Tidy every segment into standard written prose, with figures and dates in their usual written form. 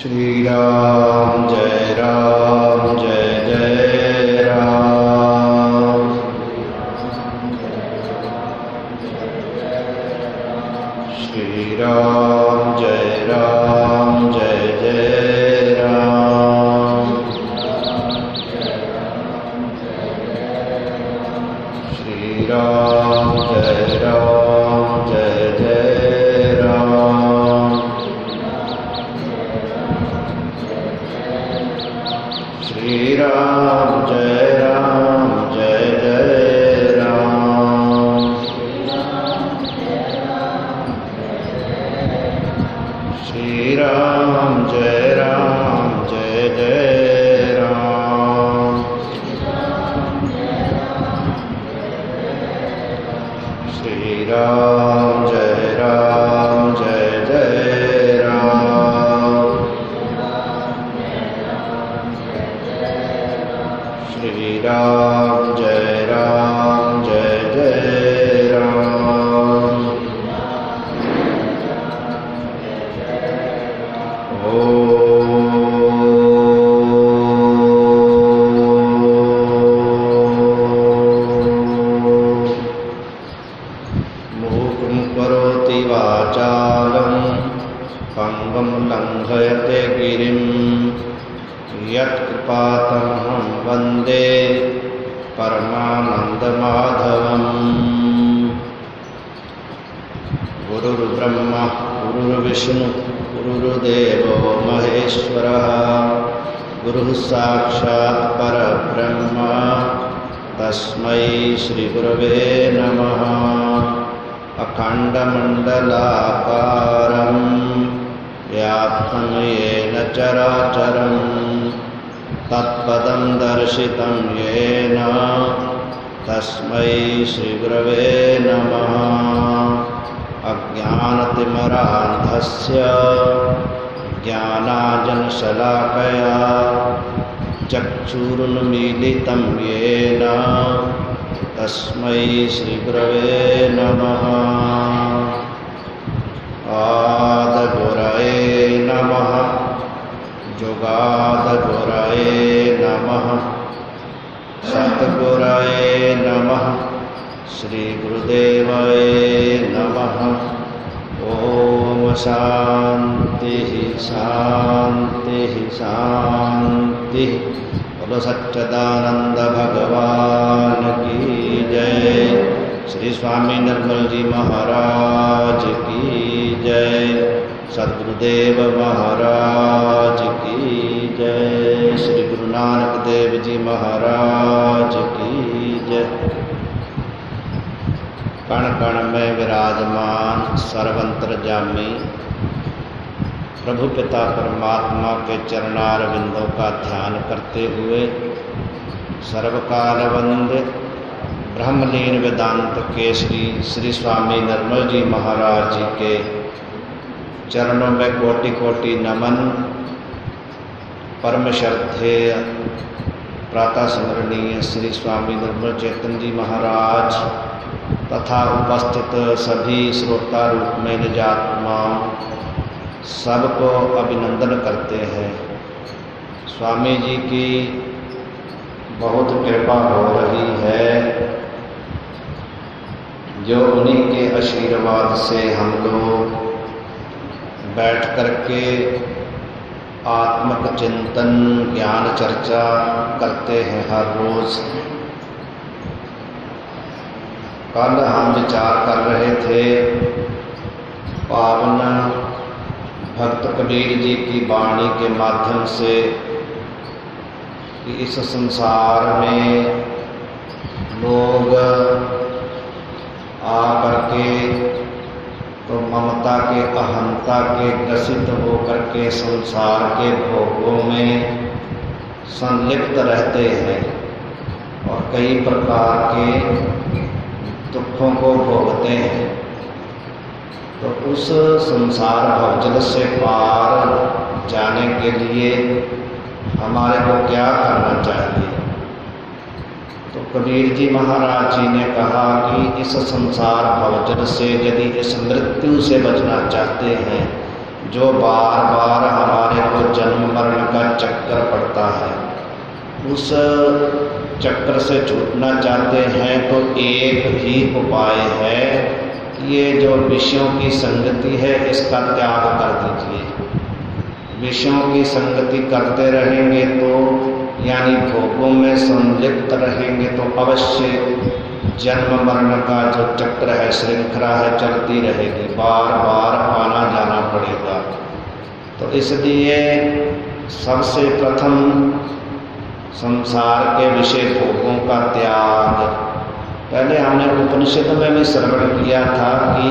श्री राम जय जय राम। श्री राम जय जय राम। श्री राम जय जय राम। श्री राम जय जय राम। श्री राम जय जय राम। श्री राम जय जय राम। श्री राम जय जय राम। मूकं करोति वाचालं पंगुं लंघयते गिरिं यत्कृपातमहं वन्दे परमानन्दमाधवम्। गुरुर्ब्रह्मा गुरुर्विष्णु गुरुर्देवो महेश्वरः। गुरुः साक्षात् परब्रह्म तस्मै श्रीगुरवे नमः। अखण्डमण्डलाकारं व्याप्तं येन चराचरं तत्पदं दर्शितं येन तस्मै श्रीगुरवे नमः। अज्ञानतिमिरान्धस्य ज्ञानाञ्जनशलाकया चक्षुरुन्मीलितं येन तस्मै श्रीगुरवे नमः। आदिगुरवे नमः। जुगादिगुरवे नमः। सद्गुरवे नमः। श्री गुरुदेवाय नमः। ओम शांति शांति शांति। बोलो सच्चिदानंद भगवान की जय। श्री स्वामी निर्मल जी महाराज की जय। सद्गुरुदेव महाराज की जय। श्री गुरु नानक देव जी महाराज की जय। कण कण में विराजमान सर्वंतर्यामी प्रभु पिता परमात्मा के चरणारविंदों का ध्यान करते हुए सर्वकाल वंद्य ब्रह्मलीन वेदांत केसरी श्री स्वामी निर्मल जी महाराज जी के चरणों में कोटि कोटि नमन। परम श्रद्धेय प्रातः स्मरणीय श्री स्वामी निर्मल चैतन्य जी महाराज तथा उपस्थित सभी श्रोता रूप में निजात्मा सबको अभिनंदन करते हैं। स्वामी जी की बहुत कृपा हो रही है, जो उन्हीं के आशीर्वाद से हम लोग बैठ करके आत्मक चिंतन ज्ञान चर्चा करते हैं हर रोज। कल हम विचार कर रहे थे पावन भक्त कबीर जी की वाणी के माध्यम से कि इस संसार में लोग आकर के तो ममता के अहंता के ग्रसित होकर के संसार के भोगों में संलिप्त रहते हैं और कई प्रकार के दुखों को भोगते हैं। तो उस संसार भवजल से पार जाने के लिए हमारे को क्या करना चाहिए? तो कबीर जी महाराज जी ने कहा कि इस संसार भवजल से यदि इस मृत्यु से बचना चाहते हैं, जो बार बार हमारे को जन्म मरण का चक्कर पड़ता है, उस चक्कर से छूटना चाहते हैं तो एक ही उपाय है कि ये जो विषयों की संगति है इसका त्याग कर दीजिए। विषयों की संगति करते रहेंगे तो यानी भोगों में संलिप्त रहेंगे तो अवश्य जन्म मरण का जो चक्र है, श्रृंखला है, चलती रहेगी, बार बार आना जाना पड़ेगा। तो इसलिए सबसे प्रथम संसार के विषय भोगों का त्याग। पहले हमने उपनिषद में भी श्रवण किया था कि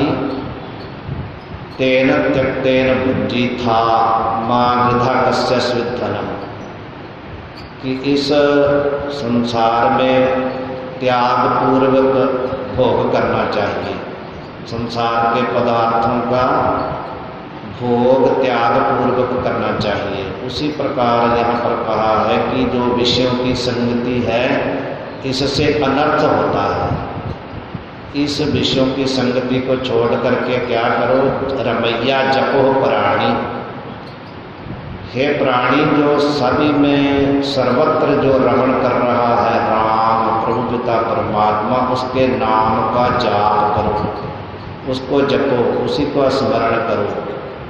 तेन त्यक्तेन बुद्धि था मां वृथा कस्य स्विद्धनम, कि इस संसार में त्याग पूर्वक भोग करना चाहिए। संसार के पदार्थों का भोग त्याग पूर्वक करना चाहिए। उसी प्रकार यहाँ पर कहा है कि जो विषयों की संगति है इससे अनर्थ होता है। इस विषयों की संगति को छोड़ करके क्या करो, रमैया जपो प्राणी। हे प्राणी, जो सभी में सर्वत्र जो रमण कर रहा है राम प्रभु पिता परमात्मा, उसके नाम का जाप करो, उसको जपो, उसी को स्मरण करो।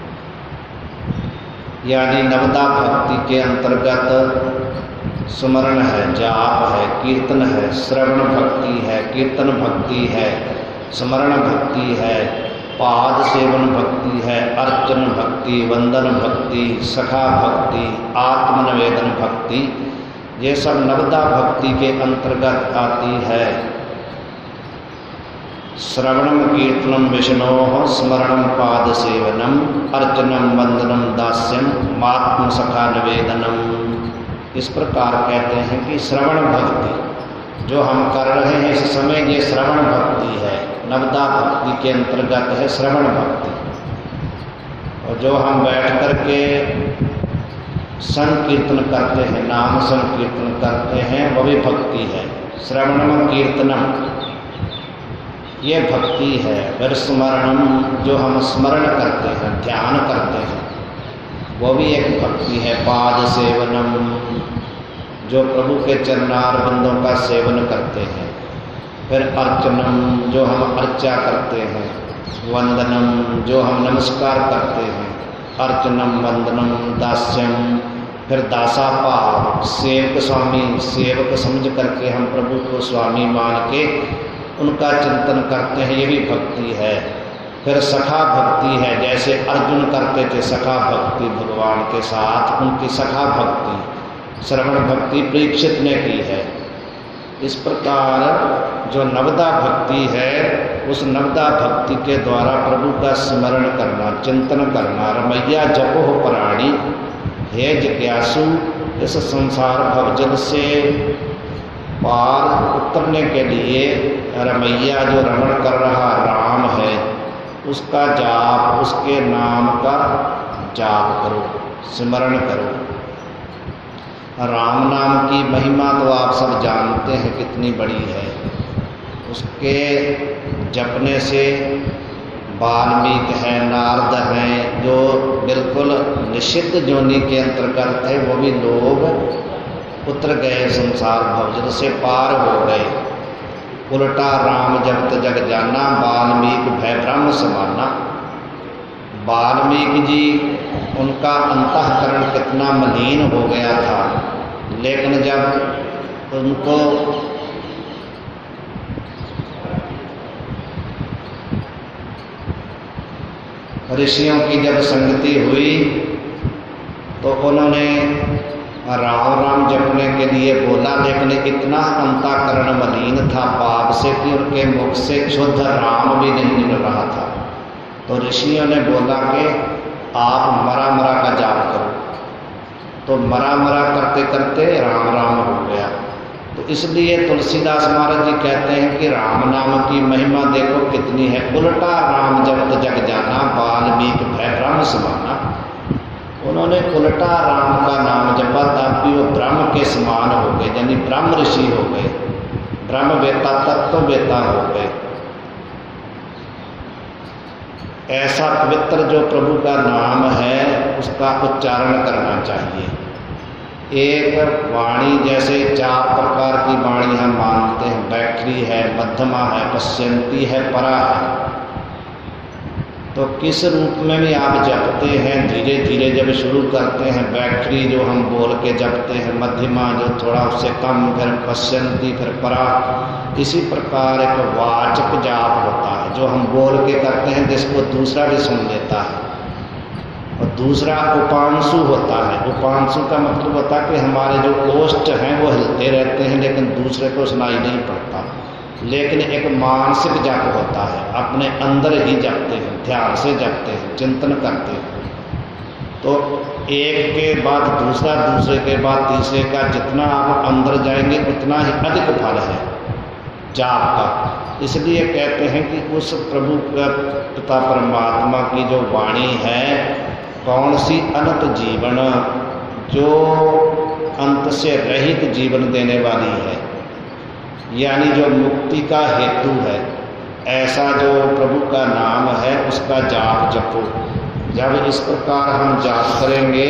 यानी नवदा भक्ति के अंतर्गत स्मरण है, जाप है, कीर्तन है, श्रवण भक्ति है, कीर्तन भक्ति है, स्मरण भक्ति है, पाद सेवन भक्ति है, अर्चन भक्ति, वंदन भक्ति, सखा भक्ति, आत्मनिवेदन भक्ति, ये सब नवदा भक्ति के अंतर्गत आती है। श्रवणम कीर्तनम विष्णोः स्मरणम पाद सेवनम अर्चनम वंदनम दास्यम मात्म सखा निवेदनम। इस प्रकार कहते हैं कि श्रवण भक्ति जो हम कर रहे हैं इस समय, ये श्रवण भक्ति है, नवदा भक्ति के अंतर्गत है श्रवण भक्ति। और जो हम बैठ करके संकीर्तन करते हैं, नाम संकीर्तन करते हैं, वह भी भक्ति है। श्रवणम कीर्तनम ये भक्ति है। फिर स्मरणम जो हम स्मरण करते हैं, ध्यान करते हैं, वो भी एक भक्ति है। पाद सेवनम जो प्रभु के चरणारविंदों का सेवन करते हैं। फिर अर्चनम जो हम अर्चा करते हैं। वंदनम जो हम नमस्कार करते हैं। अर्चनम वंदनम दास्यम फिर दासाभाव, सेवक स्वामी, सेवक समझ करके हम प्रभु को स्वामी मान के उनका चिंतन करते हैं, ये भी भक्ति है। फिर सखा भक्ति है, जैसे अर्जुन करते थे सखा भक्ति भगवान के साथ, उनकी सखा भक्ति श्रवण भक्ति परीक्षित ने की है। इस प्रकार जो नवदा भक्ति है, उस नवदा भक्ति के द्वारा प्रभु का स्मरण करना, चिंतन करना। रमैया जपो प्राणी, हे जिज्ञासु, इस संसार भवजल से पार उतरने के लिए रमैया जो रमण कर रहा राम है, उसका जाप, उसके नाम का जाप करो, स्मरण करो। राम नाम की महिमा तो आप सब जानते हैं कितनी बड़ी है। उसके जपने से वाल्मीकि हैं, नारद हैं, जो बिल्कुल निषिद्ध जोनि के अंतर्गत थे, वो भी लोग उतर गए, संसार भवजल से पार हो गए। उल्टा राम जपत जग जाना, वाल्मीकि भय ब्रह्म समाना। वाल्मीकि जी उनका अंतःकरण कितना मलिन हो गया था, लेकिन जब उनको ऋषियों की जब संगति हुई तो उन्होंने राम राम जपने के लिए बोला, लेकिन इतना अंतःकरण मलिन था पाप से कि उनके मुख से शुद्ध राम भी नहीं निकल रहा था। तो ऋषियों ने बोला कि आप मरा मरा का जाप करो। तो मरा मरा करते करते राम राम हो गया। तो इसलिए तुलसीदास महाराज जी कहते हैं कि राम नाम की महिमा देखो कितनी है। उल्टा राम जपत जग जाना, वाल्मीकि भय ब्रह्म समाना। उन्होंने उल्टा राम का नाम जपा ताकि वो ब्रह्म के समान हो गए, यानी ब्रह्म ऋषि हो गए, ब्रह्म वेता, तत्व वेता हो गए। ऐसा पवित्र जो प्रभु का नाम है उसका उच्चारण करना चाहिए। एक वाणी जैसे 4 प्रकार की वाणी हम मानते हैं, बैखरी है, मध्यमा है, पश्यंती है, परा है। तो किस रूप में भी आप जपते हैं, धीरे धीरे जब शुरू करते हैं बैखरी जो हम बोल के जपते हैं, मध्यमा जो थोड़ा उससे कम, फिर पश्यंती, फिर परा, इसी प्रकार एक वाचक जाप होता है जो हम बोल के करते हैं जिसको दूसरा भी सुन लेता है। और दूसरा उपांशु होता है। उपांशु का मतलब होता है कि हमारे जो ओष्ठ हैं वो हिलते रहते हैं लेकिन दूसरे को सुनाई नहीं पड़ता। लेकिन एक मानसिक जप होता है, अपने अंदर ही जपते हैं, ध्यान से जपते हैं, चिंतन करते हैं। तो एक के बाद दूसरा, दूसरे के बाद तीसरे का, जितना आप अंदर जाएंगे उतना ही अधिक फल है जाप का। इसलिए कहते हैं कि उस प्रभु पिता परमात्मा की जो वाणी है, कौन सी अनंत जीवन, जो अंत से रहित जीवन देने वाली है, यानी जो मुक्ति का हेतु है, ऐसा जो प्रभु का नाम है उसका जाप जपो। जब इस प्रकार हम जाप करेंगे,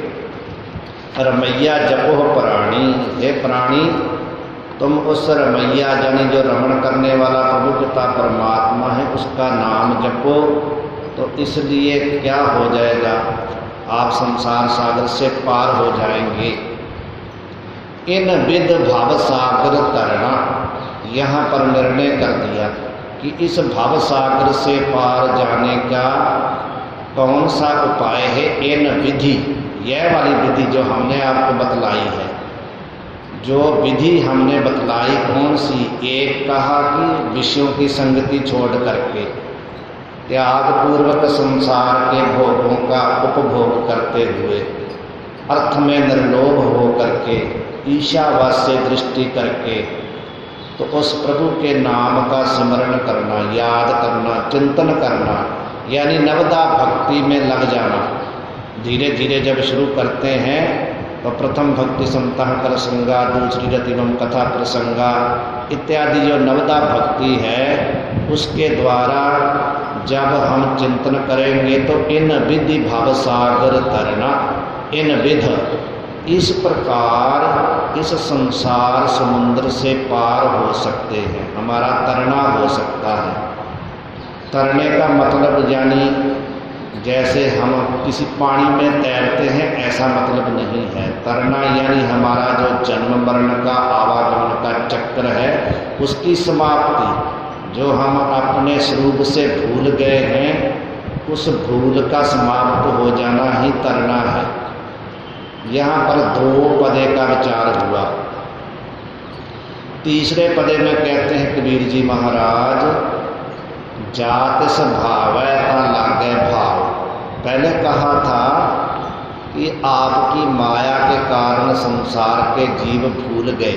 रमैया जपो प्राणी, हे प्राणी तुम उस रमैया यानी जो रमण करने वाला प्रभु पिता परमात्मा है उसका नाम जपो। तो इसलिए क्या हो जाएगा, आप संसार सागर से पार हो जाएंगे। इन विद भाव सागर तरना, यहाँ पर निर्णय कर दिया कि इस भाव सागर से पार जाने का कौन सा उपाय है। इन विधि, यह वाली विधि जो हमने आपको बतलाई है, जो विधि हमने बतलाई कौन सी, एक कहा कि विषयों की संगति छोड़ करके त्याग पूर्वक संसार के भोगों का उपभोग करते हुए अर्थ में निर्लोभ हो करके ईशावास्य दृष्टि करके तो उस प्रभु के नाम का स्मरण करना, याद करना, चिंतन करना, यानी नवदा भक्ति में लग जाना। धीरे धीरे जब शुरू करते हैं तो प्रथम भक्ति संतः कर संगा, दूसरी रतिवम कथा प्रसंगा इत्यादि जो नवदा भक्ति है उसके द्वारा जब हम चिंतन करेंगे तो इन विधि भाव सागर तरना, इन विध, इस प्रकार इस संसार समुद्र से पार हो सकते हैं, हमारा तरना हो सकता है। तरने का मतलब यानी जैसे हम किसी पानी में तैरते हैं ऐसा मतलब नहीं है। तरना यानी हमारा जो जन्म मरण का आवागमन का चक्र है उसकी समाप्ति, जो हम अपने स्वरूप से भूल गए हैं उस भूल का समाप्त हो जाना ही तरना है। यहाँ पर 2 पदे का विचार हुआ। तीसरे पदे में कहते हैं कबीर जी महाराज, जात स्वभावै ता लागे भाव। पहले कहा था कि आपकी माया के कारण संसार के जीव भूल गए,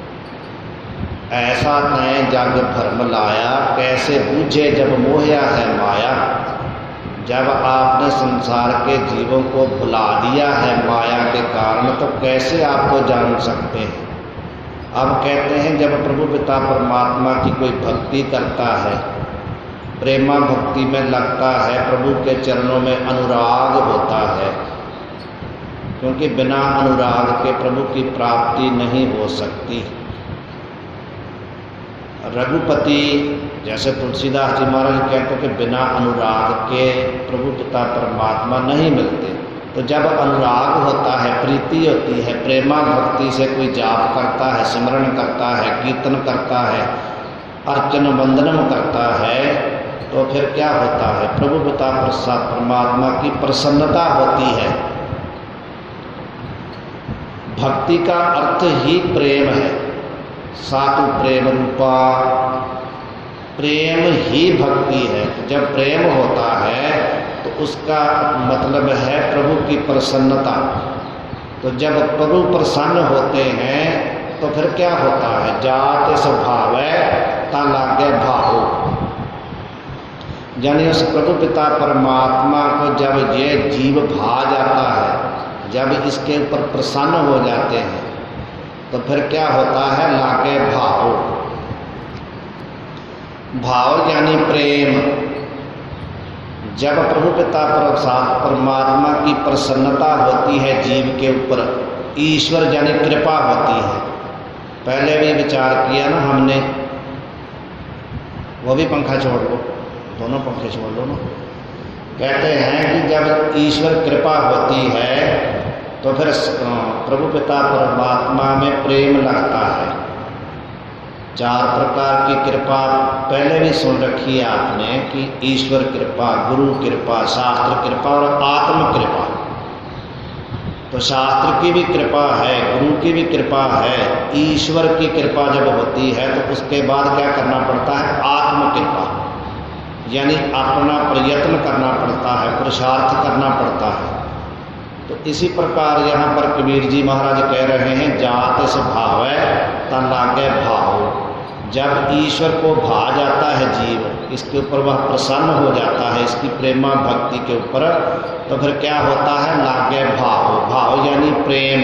ऐसा नए जग भरम लाया, कैसे बूझे जब मोहया है माया। जब आपने संसार के जीवों को भुला दिया है माया के कारण तो कैसे आपको जान सकते हैं। अब कहते हैं जब प्रभु पिता परमात्मा की कोई भक्ति करता है, प्रेमा भक्ति में लगता है, प्रभु के चरणों में अनुराग होता है, क्योंकि बिना अनुराग के प्रभु की प्राप्ति नहीं हो सकती। रघुपति जैसे तुलसीदास जी महाराज कहते हैं कि बिना अनुराग के प्रभु पिता परमात्मा नहीं मिलते। तो जब अनुराग होता है, प्रीति होती है, प्रेमा भक्ति से कोई जाप करता है, सिमरण करता है, कीर्तन करता है, अर्चन वंदनम करता है, तो फिर क्या होता है, प्रभु पिता परमात्मा की प्रसन्नता होती है। भक्ति का अर्थ ही प्रेम है, सातु प्रेम रूपा, प्रेम ही भक्ति है। जब प्रेम होता है तो उसका मतलब है प्रभु की प्रसन्नता। तो जब प्रभु प्रसन्न होते हैं तो फिर क्या होता है, जात स्वभावै ता लागे भाव, यानी उस प्रभु पिता परमात्मा को जब ये जीव भा जाता है, जब इसके ऊपर प्रसन्न हो जाते हैं तो फिर क्या होता है, लागे भाव। भाव यानी प्रेम, जब प्रभु पिता परमात्मा की प्रसन्नता होती है जीव के ऊपर, ईश्वर यानी कृपा होती है। पहले भी विचार किया ना हमने, वो भी पंखा छोड़ लो, दोनों पंखे छोड़ लो ना। कहते हैं कि जब ईश्वर कृपा होती है तो फिर प्रभु पिता परमात्मा में प्रेम लगता है। 4 प्रकार की कृपा पहले भी सुन रखी है आपने कि ईश्वर कृपा, गुरु कृपा, शास्त्र कृपा और आत्म कृपा। तो शास्त्र की भी कृपा है, गुरु की भी कृपा है, ईश्वर की कृपा जब होती है तो उसके बाद क्या करना पड़ता है? आत्म कृपा, यानी अपना प्रयत्न करना पड़ता है, पुरुषार्थ करना पड़ता है। तो इसी प्रकार यहाँ पर कबीर जी महाराज कह रहे हैं, जात इस भावै ता लागे भाव। जब ईश्वर को भा जाता है जीव, इसके ऊपर वह प्रसन्न हो जाता है, इसकी प्रेमा भक्ति के ऊपर, तो फिर क्या होता है? लागे भाव। भाव यानी प्रेम।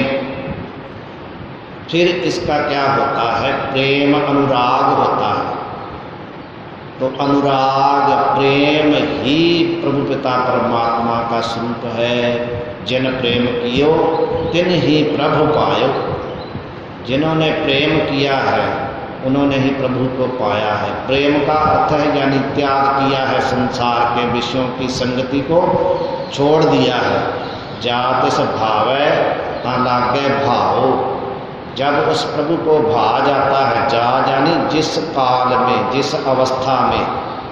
फिर इसका क्या होता है? प्रेम अनुराग होता है। तो अनुराग प्रेम ही प्रभु पिता परमात्मा का स्वरूप है। जिन प्रेम कियो तिन ही प्रभु पायो। जिन्होंने प्रेम किया है उन्होंने ही प्रभु को पाया है। प्रेम का अर्थ है यानी त्याग किया है, संसार के विषयों की संगति को छोड़ दिया है। जात इस भावै ता लागे भाव। जब उस प्रभु को भा जाता है, जा यानी जिस काल में, जिस अवस्था में।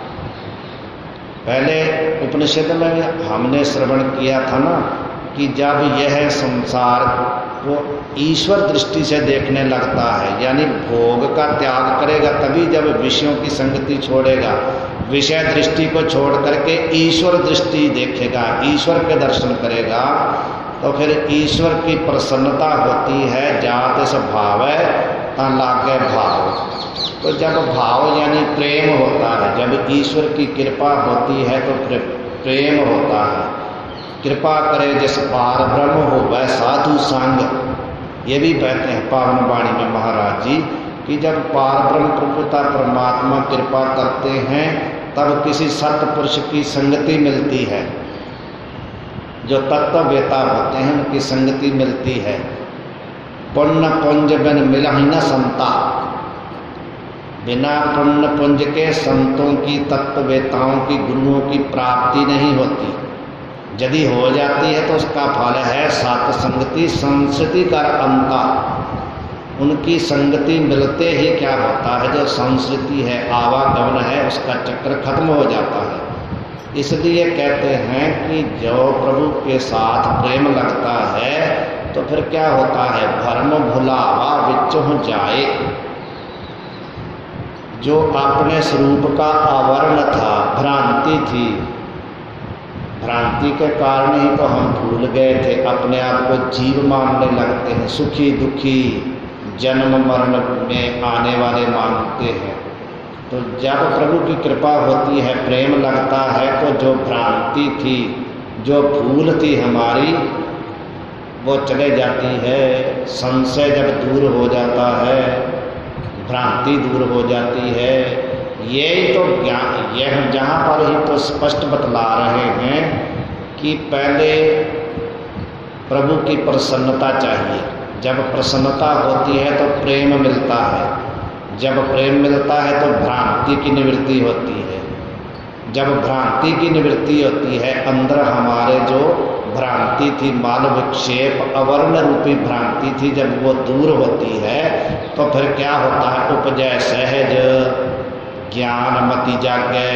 पहले उपनिषद में हमने श्रवण किया था ना कि जब यह संसार को ईश्वर दृष्टि से देखने लगता है, यानी भोग का त्याग करेगा, तभी जब विषयों की संगति छोड़ेगा, विषय दृष्टि को छोड़ करके ईश्वर दृष्टि देखेगा, ईश्वर के दर्शन करेगा, तो फिर ईश्वर की प्रसन्नता होती है। जात इस भावै ता लागे भाव। तो जब भाव यानी प्रेम होता है, जब ईश्वर की कृपा होती है तो फिर प्रेम होता है। कृपा करे जिस पार ब्रह्म हो वह साधु संग। ये भी कहते हैं पावन वाणी में महाराज जी कि जब पार ब्रह्म प्रभु पिता परमात्मा कृपा करते हैं तब किसी सत्पुरुष की संगति मिलती है, जो तत्ववेता होते हैं उनकी संगति मिलती है। पुण्य पुंज बिन मिलहि न संता। बिना पुण्य पुंज के संतों की, तत्ववेताओं की, गुरुओं की प्राप्ति नहीं होती। यदि हो जाती है तो उसका फल है सात संगति संस्कृति का अंता। उनकी संगति मिलते ही क्या होता है? जो संस्कृति है, आवागमन है, उसका चक्र खत्म हो जाता है। इसलिए कहते हैं कि जो प्रभु के साथ प्रेम लगता है तो फिर क्या होता है? भरम भुलावा विचुह जाए। जो अपने स्वरूप का आवरण था, भ्रांति थी, भ्रांति के कारण ही तो हम भूल गए थे, अपने आप को जीव मानने लगते हैं, सुखी दुखी, जन्म मरण में आने वाले मानते हैं। तो जब प्रभु की कृपा होती है, प्रेम लगता है, तो जो भ्रांति थी, जो भूल थी हमारी, वो चले जाती है। संशय जब दूर हो जाता है, भ्रांति दूर हो जाती है। यही तो ज्ञान, यह जहाँ पर ही तो स्पष्ट बतला रहे हैं कि पहले प्रभु की प्रसन्नता चाहिए। जब प्रसन्नता होती है तो प्रेम मिलता है, जब प्रेम मिलता है तो भ्रांति की निवृत्ति होती है। जब भ्रांति की निवृत्ति होती है, अंदर हमारे जो भ्रांति थी, माल विक्षेप अवर्ण रूपी भ्रांति थी, जब वो दूर होती है तो फिर क्या होता है? उपजय सहज ज्ञान मति जागे।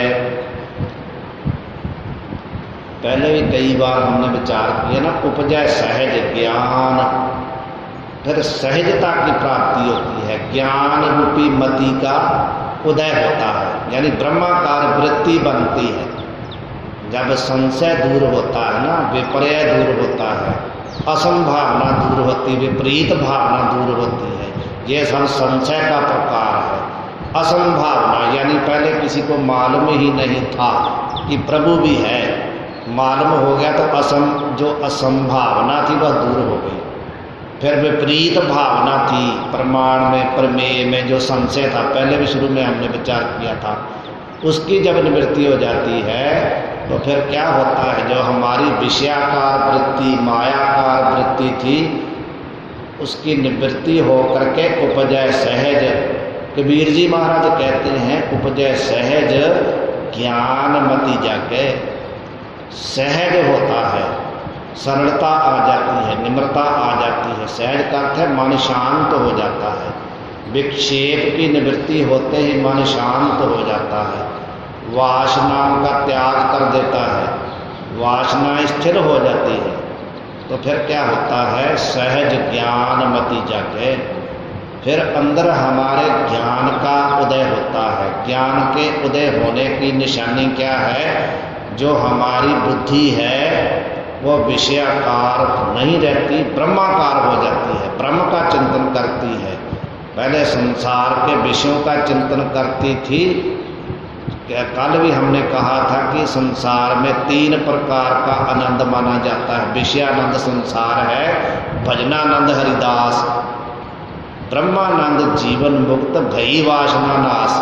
पहले भी कई बार हमने विचार किया ना, उपजय सहज ज्ञान, फिर सहजता की प्राप्ति होती है, ज्ञान रूपी मति का उदय होता है, यानी ब्रह्माकार वृत्ति बनती है। जब संशय दूर होता है ना, विपर्य दूर होता है, असंभावना दूर होती, विपरीत भावना दूर होती है। ये सब संशय का प्रकार है। असंभावना यानी पहले किसी को मालूम ही नहीं था कि प्रभु भी है, मालूम हो गया तो जो असंभावना थी वह दूर हो गई। फिर विपरीत भावना थी, प्रमाण में, प्रमेय में जो संशय था, पहले भी शुरू में हमने विचार किया था, उसकी जब निवृत्ति हो जाती है तो फिर क्या होता है, जो हमारी विषयाकार वृत्ति, मायाकार वृत्ति थी, उसकी निवृत्ति हो करके उपजय सहज, कबीर जी महाराज कहते हैं उपजय सहज ज्ञानमति जाके, सहज होता है, सरलता आ जाती है, निम्रता आ जाती है। सहज का अर्थ है मन शांत हो जाता है, विक्षेप की निवृत्ति होते ही मन शांत हो जाता है, वासनाओं का त्याग कर देता है, वासना स्थिर हो जाती है। तो फिर क्या होता है, सहज ज्ञानमति जाके फिर अंदर हमारे ज्ञान का उदय होता है। ज्ञान के उदय होने की निशानी क्या है, जो हमारी बुद्धि है वो विषयाकार नहीं रहती, ब्रह्माकार हो जाती है, ब्रह्म का चिंतन करती है। पहले संसार के विषयों का चिंतन करती थी। कल भी हमने कहा था कि संसार में 3 प्रकार का आनंद माना जाता है। विषयानंद संसार है, भजनानंद हरिदास, ब्रह्मानंद जीवन मुक्त, भई वासना नाश।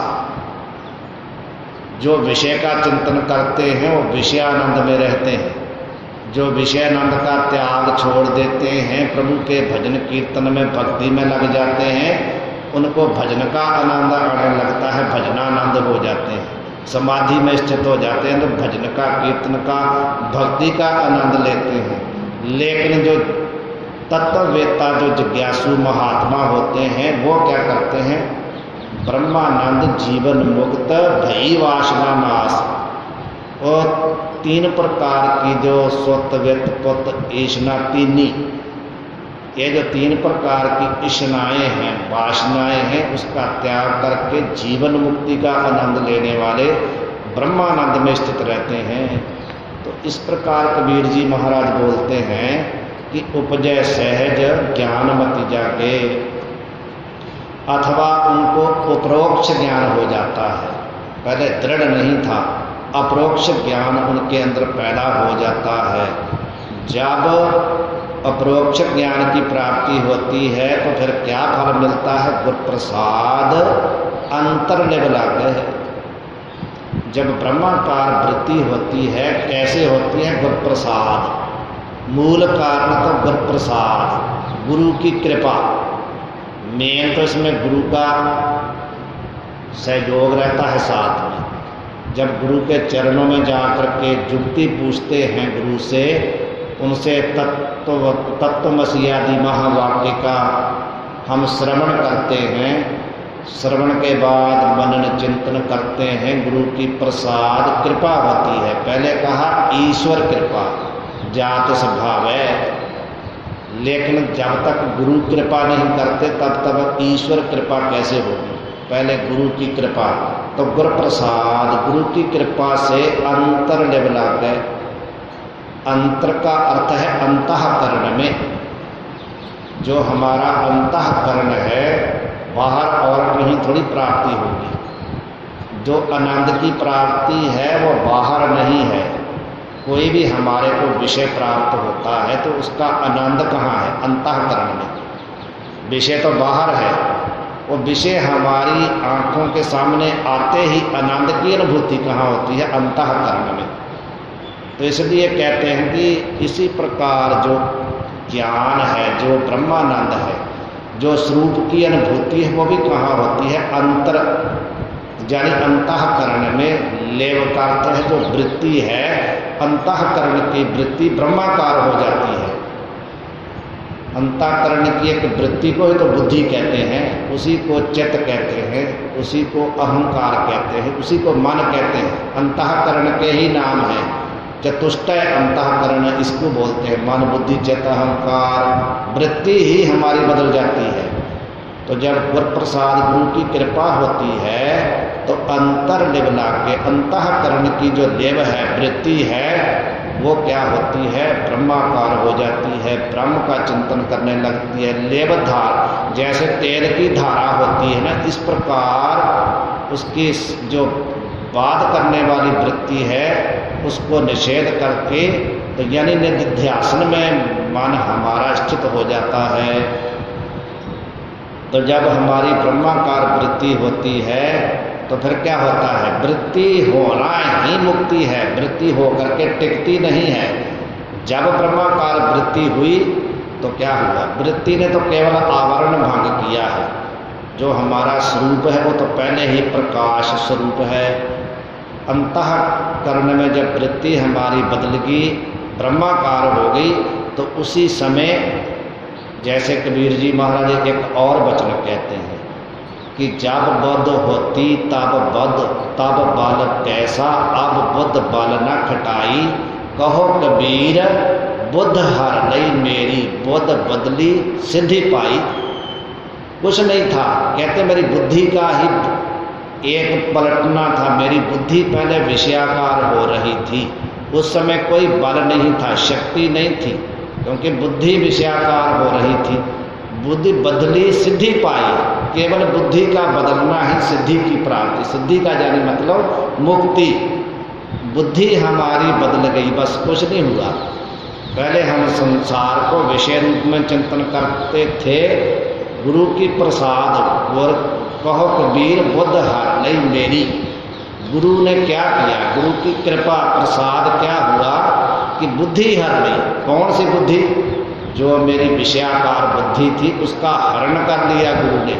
जो विषय का चिंतन करते हैं वो विषयानंद में रहते हैं, जो विषयानंद का त्याग छोड़ देते हैं, प्रभु के भजन कीर्तन में भक्ति में लग जाते हैं, उनको भजन का आनंद आने लगता है, भजनानंद हो जाते हैं, समाधि में स्थित हो जाते हैं, तो भजन का, कीर्तन का, भक्ति का आनंद लेते हैं। लेकिन जो तत्ववेत्ता, जो जिज्ञासु महात्मा होते हैं, वो क्या करते हैं, ब्रह्मानंद जीवन मुक्त, भई वासना नाश। और 3 प्रकार की जो स्वत व्यक्त ईष्णा तीनी, ये जो 3 प्रकार की इष्णाएं हैं, वासनाएं हैं, उसका त्याग करके जीवन मुक्ति का आनंद लेने वाले ब्रह्मानंद में स्थित रहते हैं। तो इस प्रकार कबीर जी महाराज बोलते हैं कि उपजय सहज ज्ञानमति जागे, अथवा उनको अपरोक्ष ज्ञान हो जाता है। पहले दृढ़ नहीं था, अपरोक्ष ज्ञान उनके अंदर पैदा हो जाता है। जब अपरोक्ष ज्ञान की प्राप्ति होती है तो फिर क्या फल मिलता है, गुरुप्रसाद अंतर्निभ लागे है। जब ब्रह्माकार वृत्ति होती है, कैसे होती है, गुरुप्रसाद, मूल कारण तो गुरुप्रसाद, गुरु की कृपा। मेन तो इसमें गुरु का सहयोग रहता है साथ में। जब गुरु के चरणों में जाकर के जुक्ति पूछते हैं गुरु से, उनसे तत्वमसि आदि महावाक्य का हम श्रवण करते हैं, श्रवण के बाद मनन चिंतन करते हैं, गुरु की प्रसाद कृपा होती है। पहले कहा ईश्वर कृपा जात स्वभाव है, लेकिन जब तक गुरु कृपा नहीं करते तब तक ईश्वर कृपा कैसे होगी। पहले गुरु की कृपा, तो गुरु प्रसाद, गुरु की कृपा से अंतर्निभ लाग गए। अंतर का अर्थ है अंतःकरण में, जो हमारा अंतःकरण है, बाहर और कहीं थोड़ी प्राप्ति होगी। जो आनंद की प्राप्ति है वो बाहर नहीं है। कोई भी हमारे को विषय प्राप्त होता है तो उसका आनंद कहाँ है, अंतःकरण में। विषय तो बाहर है, वो विषय हमारी आंखों के सामने आते ही आनंद की अनुभूति कहाँ होती है, अंतःकरण में। तो इसलिए कहते हैं कि इसी प्रकार जो ज्ञान है, जो ब्रह्मानंद है, जो स्वरूप की अनुभूति है, वो भी कहाँ होती है, अंतर, यानी अंतःकरण में। लेव का अर्थ है जो वृत्ति है, अंतःकरण की वृत्ति ब्रह्माकार हो जाती है। अंतःकरण की एक वृत्ति को ही तो बुद्धि कहते हैं, उसी को चित्त कहते हैं, उसी को अहंकार कहते हैं, उसी को मन कहते हैं। अंतःकरण के ही नाम है, चतुष्टय अंतःकरण इसको बोलते हैं। मन बुद्धि चित्त अहंकार, वृत्ति ही हमारी बदल जाती है। तो जब गुरु प्रसाद, गुरु की कृपा होती है तो अंतर्निभ लागे, अंतःकरण की जो देव है, वृत्ति है, वो क्या होती है, ब्रह्माकार हो जाती है, ब्रह्म का चिंतन करने लगती है। लेवधार, जैसे तेल की धारा होती है ना, इस प्रकार उसकी जो बात करने वाली वृत्ति है उसको निषेध करके, तो यानी निधिध्यासन में मन हमारा स्थित हो जाता है। तो जब हमारी ब्रह्माकार वृत्ति होती है तो फिर क्या होता है, वृत्ति होना ही मुक्ति है, वृत्ति होकर के टिकती नहीं है। जब ब्रह्माकार वृत्ति हुई तो क्या हुआ, वृत्ति ने तो केवल आवरण भंग किया है। जो हमारा स्वरूप है वो तो पहले ही प्रकाश स्वरूप है। अंतःकरण में जब वृत्ति हमारी बदल गई, ब्रह्माकार हो गई, तो उसी समय जैसे कबीर जी महाराज एक और वचन कहते हैं कि जब बुद्ध होती तब बल कैसा, अब बुद्ध बल न खटाई, कहो कबीर बुद्ध हर लई मेरी, बुद्ध बदली सिद्धि पाई। कुछ नहीं था, कहते मेरी बुद्धि का ही एक पलटना था। मेरी बुद्धि पहले विषयाकार हो रही थी, उस समय कोई बल नहीं था, शक्ति नहीं थी, क्योंकि बुद्धि विषयाकार हो रही थी। बुद्धि बदली सिद्धि पाई, केवल बुद्धि का बदलना ही सिद्धि की प्राप्ति। सिद्धि का जाने मतलब मुक्ति। बुद्धि हमारी बदल गई, बस कुछ नहीं हुआ। पहले हम संसार को विषय रूप में चिंतन करते थे, गुरु की प्रसाद और कहो कबीर बुद्ध हर लई मेरी। गुरु ने क्या किया, गुरु की कृपा प्रसाद क्या हुआ कि बुद्धि हर ली। कौन सी बुद्धि, जो मेरी विषयाकार बुद्धि थी उसका हरण कर लिया गुरु ने।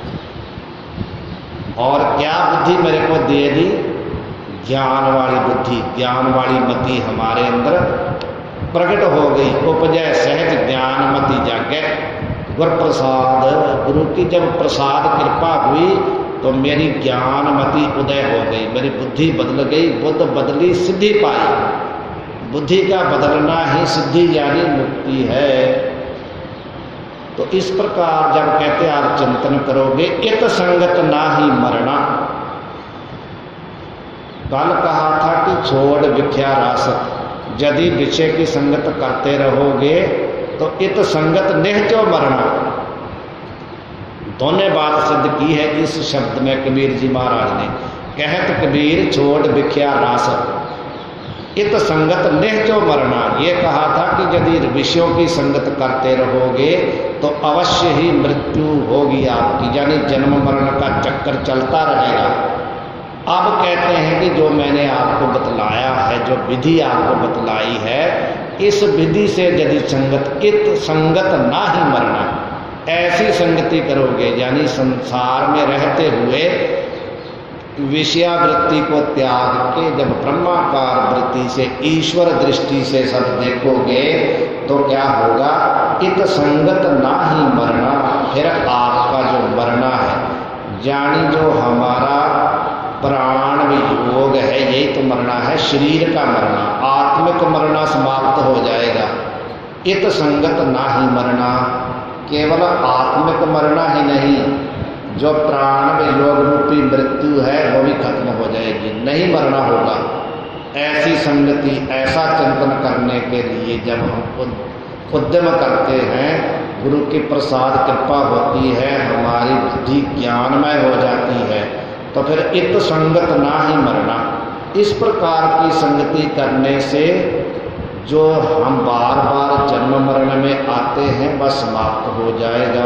और क्या बुद्धि मेरे को दे दी, ज्ञान वाली बुद्धि, ज्ञान वाली मति हमारे अंदर प्रकट हो गई। उपजय सहज ज्ञान मति जागे गुर प्रसाद। गुरु की जब प्रसाद कृपा हुई तो मेरी ज्ञान मति उदय हो गई, मेरी बुद्धि बदल गई, बुद्ध बदली सिद्धि पाई। बुद्धि का बदलना ही सिद्धि यानी मुक्ति है। तो इस प्रकार जब कहते आप चिंतन करोगे, इत संगत ना ही मरना। कल कहा था कि छोड़ विख्या रासत, यदि विषय की संगत करते रहोगे तो इत संगत निहचो मरना। दोनों बात सिद्ध की है इस शब्द में कबीर जी महाराज ने। कहत कबीर छोड़ विख्या रासत, इत संगत निहचो मरना। ये कहा था कि यदि विषयों की संगत करते रहोगे तो अवश्य ही मृत्यु होगी आपकी, यानी जन्म मरण का चक्कर चलता रहेगा। अब कहते हैं कि जो मैंने आपको बतलाया है, जो विधि आपको बतलाई है, इस विधि से यदि संगत, इत संगत ना ही मरना, ऐसी संगति करोगे, यानी संसार में रहते हुए विषयावृत्ति को त्याग के जब ब्रह्माकार वृत्ति से ईश्वर दृष्टि से सब देखोगे तो क्या होगा, इत संगत ना ही मरना। फिर आपका जो मरना है, यानी जो हमारा प्राण वियोग है, यही तो मरना है, शरीर का मरना, आत्मिक मरना समाप्त हो जाएगा। इत संगत ना ही मरना, केवल आत्मिक मरना ही नहीं, जो प्राण वियोग रूपी मृत्यु है वो भी खत्म हो जाएगी, नहीं मरना होगा। ऐसी संगति, ऐसा चिंतन करने के लिए जब हम उद्यम करते हैं, गुरु की प्रसाद कृपा होती है, हमारी बुद्धि ज्ञानमय हो जाती है, तो फिर इत संगत ना ही मरना। इस प्रकार की संगति करने से जो हम बार बार जन्म मरण में आते हैं वह समाप्त हो जाएगा।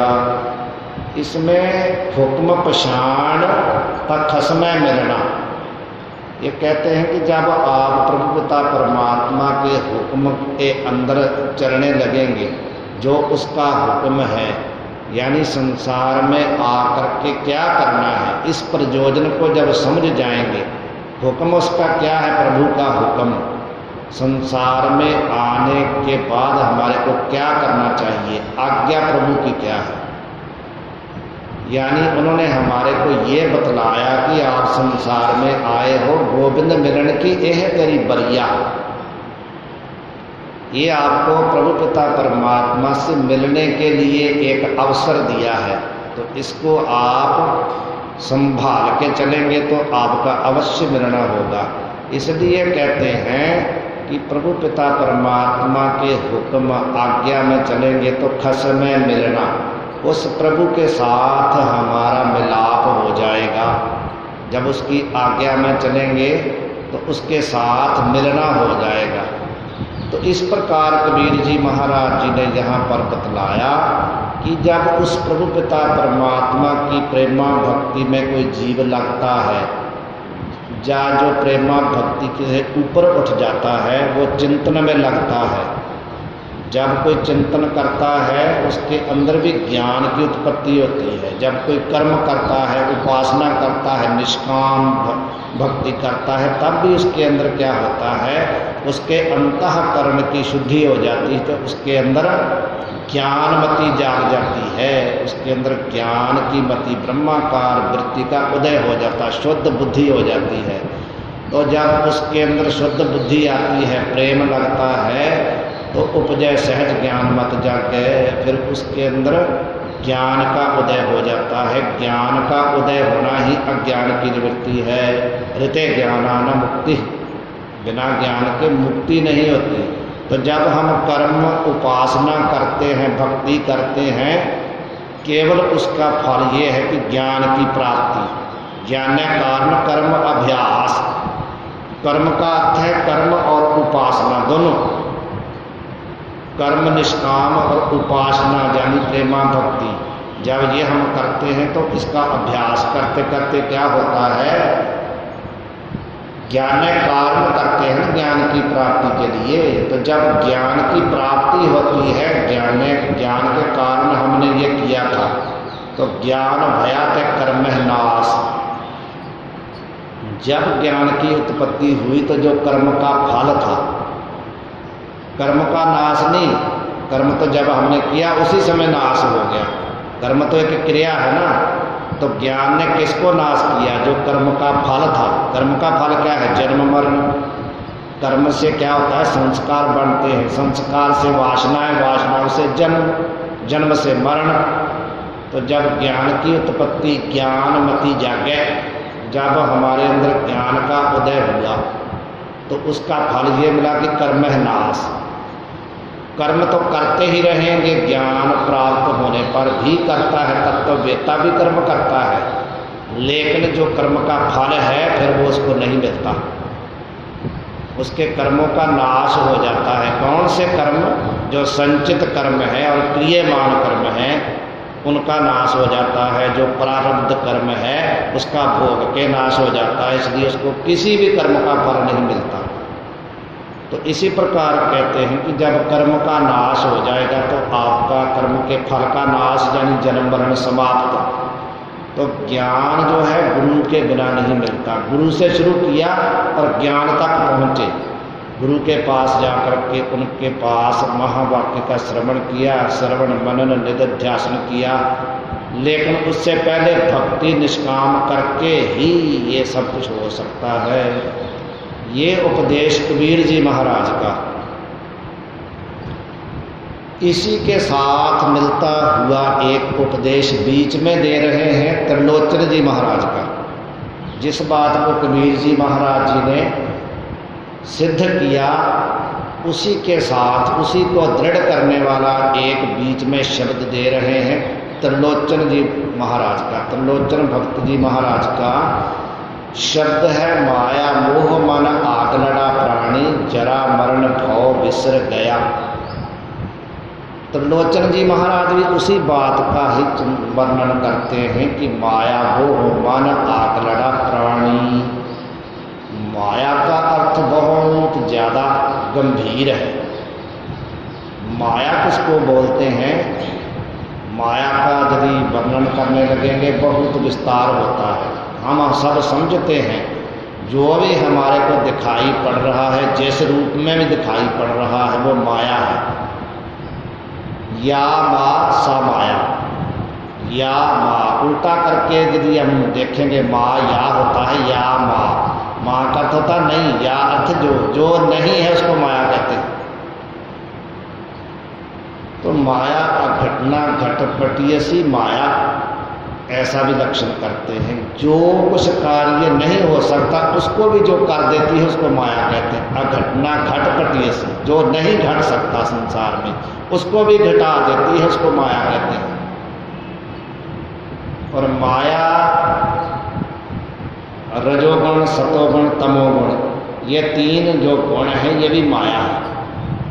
इसमें हुक्म पछाण तत्समय मिलना। ये कहते हैं कि जब आप प्रभु पिता परमात्मा के हुक्म के अंदर चलने लगेंगे, जो उसका हुक्म है, यानी संसार में आकर के क्या करना है, इस प्रयोजन को जब समझ जाएंगे, हुक्म उसका क्या है, प्रभु का हुक्म, संसार में आने के बाद हमारे को क्या करना चाहिए, आज्ञा प्रभु की क्या है। यानी उन्होंने हमारे को ये बतलाया कि आप संसार में आए हो गोविंद मिलन की यह तेरी बरिया। ये आपको प्रभु पिता परमात्मा से मिलने के लिए एक अवसर दिया है, तो इसको आप संभाल के चलेंगे तो आपका अवश्य मिलना होगा। इसलिए कहते हैं कि प्रभु पिता परमात्मा के हुक्म आज्ञा में चलेंगे तो खसमय मिलना, उस प्रभु के साथ हमारा मिलाप हो जाएगा। जब उसकी आज्ञा में चलेंगे तो उसके साथ मिलना हो जाएगा। तो इस प्रकार कबीर जी महाराज जी ने यहाँ पर बतलाया कि जब उस प्रभु पिता परमात्मा की प्रेमा भक्ति में कोई जीव लगता है, या जो प्रेमा भक्ति के ऊपर उठ जाता है, वो चिंतन में लगता है। जब कोई चिंतन करता है उसके अंदर भी ज्ञान की उत्पत्ति होती है। जब कोई कर्म करता है, उपासना करता है, निष्काम भक्ति करता है, तब भी उसके अंदर क्या होता है, उसके अंतःकरण की शुद्धि हो जाती है। तो उसके अंदर ज्ञानमति जाग जाती है, उसके अंदर ज्ञान की मति ब्रह्माकार वृत्ति का उदय हो जाता है, शुद्ध बुद्धि हो जाती है। तो जब उसके अंदर शुद्ध बुद्धि आती है, प्रेम लगता है, तो उपजय सहज ज्ञान मत जागे, फिर उसके अंदर ज्ञान का उदय हो जाता है। ज्ञान का उदय होना ही अज्ञान की निवृत्ति है। ऋते ज्ञानान मुक्ति, बिना ज्ञान के मुक्ति नहीं होती। तो जब हम कर्म उपासना करते हैं, भक्ति करते हैं, केवल उसका फल ये है कि ज्ञान की प्राप्ति। ज्ञान कारण कर्म अभ्यास, कर्म का अर्थ है कर्म और उपासना दोनों। कर्म निष्काम और उपासना यानी प्रेमा भक्ति, जब ये हम करते हैं तो इसका अभ्यास करते करते क्या होता है, ज्ञान कारण करते हैं ज्ञान की प्राप्ति के लिए। तो जब ज्ञान की प्राप्ति होती है, ज्ञान के कारण हमने ये किया था, तो ज्ञान भयात कर्म नाश। जब ज्ञान की उत्पत्ति हुई तो जो कर्म का फल था, कर्म का नाश नहीं, कर्म तो जब हमने किया उसी समय नाश हो गया। कर्म तो एक क्रिया है ना। तो ज्ञान ने किसको नाश किया, जो कर्म का फल था। कर्म का फल क्या है, जन्म मरण। कर्म से क्या होता है, संस्कार बनते हैं, संस्कार से वासनाएं, वासनाओं से जन्म, जन्म से मरण। तो जब ज्ञान की उत्पत्ति, ज्ञानमति जागे, जब हमारे अंदर ज्ञान का उदय हुआ तो उसका फल ये मिला कि कर्म है नाश। कर्म तो करते ही रहेंगे, ज्ञान प्राप्त होने पर भी करता है, तत्ववेत्ता भी कर्म करता है, लेकिन जो कर्म का फल है फिर वो उसको नहीं मिलता, उसके कर्मों का नाश हो जाता है। कौन से कर्म, जो संचित कर्म है और क्रियमान कर्म है, उनका नाश हो जाता है। जो प्रारब्ध कर्म है उसका भोग के नाश हो जाता है, इसलिए उसको किसी भी कर्म का फल नहीं मिलता। तो इसी प्रकार कहते हैं कि जब कर्म का नाश हो जाएगा तो आपका कर्म के फल का नाश यानी जन्म मरण समाप्त। तो ज्ञान जो है गुरु के बिना नहीं मिलता। गुरु से शुरू किया और ज्ञान तक पहुँचे, गुरु के पास जाकर के उनके पास महावाक्य का श्रवण किया, श्रवण मनन निधिध्यासन किया, लेकिन उससे पहले भक्ति निष्काम करके ही ये सब कुछ हो सकता है। ये उपदेश कबीर जी महाराज का, इसी के साथ मिलता हुआ एक उपदेश बीच में दे रहे हैं त्रिलोचन जी महाराज का। जिस बात को कबीर जी महाराज जी ने सिद्ध किया, उसी के साथ उसी को दृढ़ करने वाला एक बीच में शब्द दे रहे हैं त्रिलोचन जी महाराज का। त्रिलोचन भक्त जी महाराज का शब्द है, माया मोह मन आग लड़ा प्राणी, जरा मरण भव विसर गया। त्रिलोचन जी महाराज भी उसी बात का ही वर्णन करते हैं कि माया मोह मन आग लड़ा प्राणी। माया का अर्थ बहुत ज़्यादा गंभीर है। माया किसको बोलते हैं, माया का यदि वर्णन करने लगेंगे बहुत विस्तार होता है। हम सब समझते हैं जो भी हमारे को दिखाई पड़ रहा है, जिस रूप में भी दिखाई पड़ रहा है, वो माया है। या माँ सा माया, या माँ उल्टा करके यदि हम देखेंगे, माँ या होता है या माँ, माँ का अर्थ होता नहीं, या अर्थ जो नहीं है उसको माया कहते हैं। तो माया घटना घटपटियसी माया, ऐसा भी लक्षण करते हैं। जो कुछ कार्य नहीं हो सकता उसको भी जो कर देती है उसको माया कहते हैं। अघटना घटपटियसी, जो नहीं घट सकता संसार में उसको भी घटा देती है, उसको माया कहते हैं। और माया रजोगुण, सतोगुण, तमोगुण, ये तीन जो गुण हैं ये भी माया है।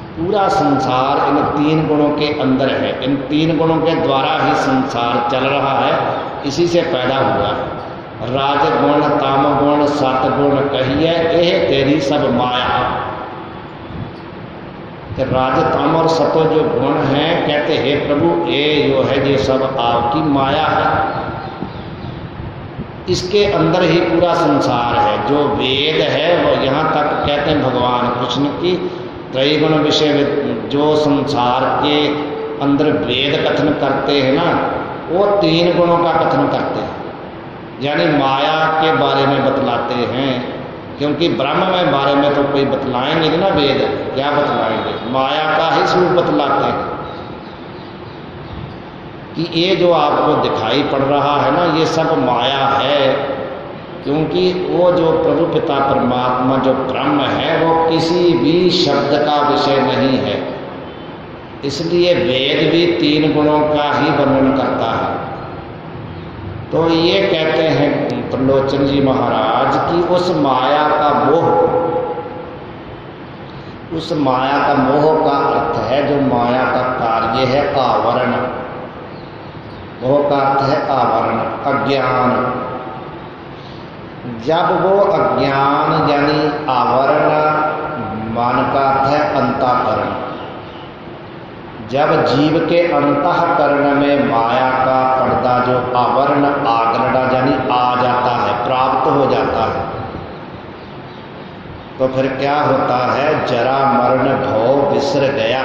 पूरा संसार इन 3 गुणों के अंदर है। इन 3 गुणों के द्वारा ही संसार चल रहा है, इसी से पैदा हुआ। राजगुण तामगुण सतगुण कहिए यह तेरी सब माया। कि राज ताम और सतो जो गुण हैं, कहते हे प्रभु ये जो है ये सब आपकी माया है। इसके अंदर ही पूरा संसार है। जो वेद है वो यहाँ तक कहते हैं भगवान कृष्ण की त्रैगुण विषय जो संसार के अंदर वेद कथन करते हैं ना, वो 3 गुणों का कथन करते हैं, यानी माया के बारे में बतलाते हैं। क्योंकि ब्रह्म में बारे में तो कोई बतलाएंगे ना, वेद क्या बतलाएंगे, माया का ही स्वरूप बतलाते हैं कि ये जो आपको दिखाई पड़ रहा है ना, ये सब माया है। क्योंकि वो जो प्रभु पिता परमात्मा जो ब्रह्म है वो किसी भी शब्द का विषय नहीं है, इसलिए वेद भी 3 गुणों का ही वर्णन करता है। तो ये कहते हैं त्रिलोचन जी महाराज कि उस माया का मोह, उस माया का मोह का अर्थ है, जो माया का कार्य है आवरण। मोह का अर्थ है आवरण, अज्ञान। जब वो अज्ञान यानी आवरण, मान का अर्थ है अंतःकरण। जब जीव के अंतःकरण में माया का पर्दा जो आवरण आग्रड़ा यानी आ जाता है, प्राप्त हो जाता है, तो फिर क्या होता है, जरा मरण भव विसर गया।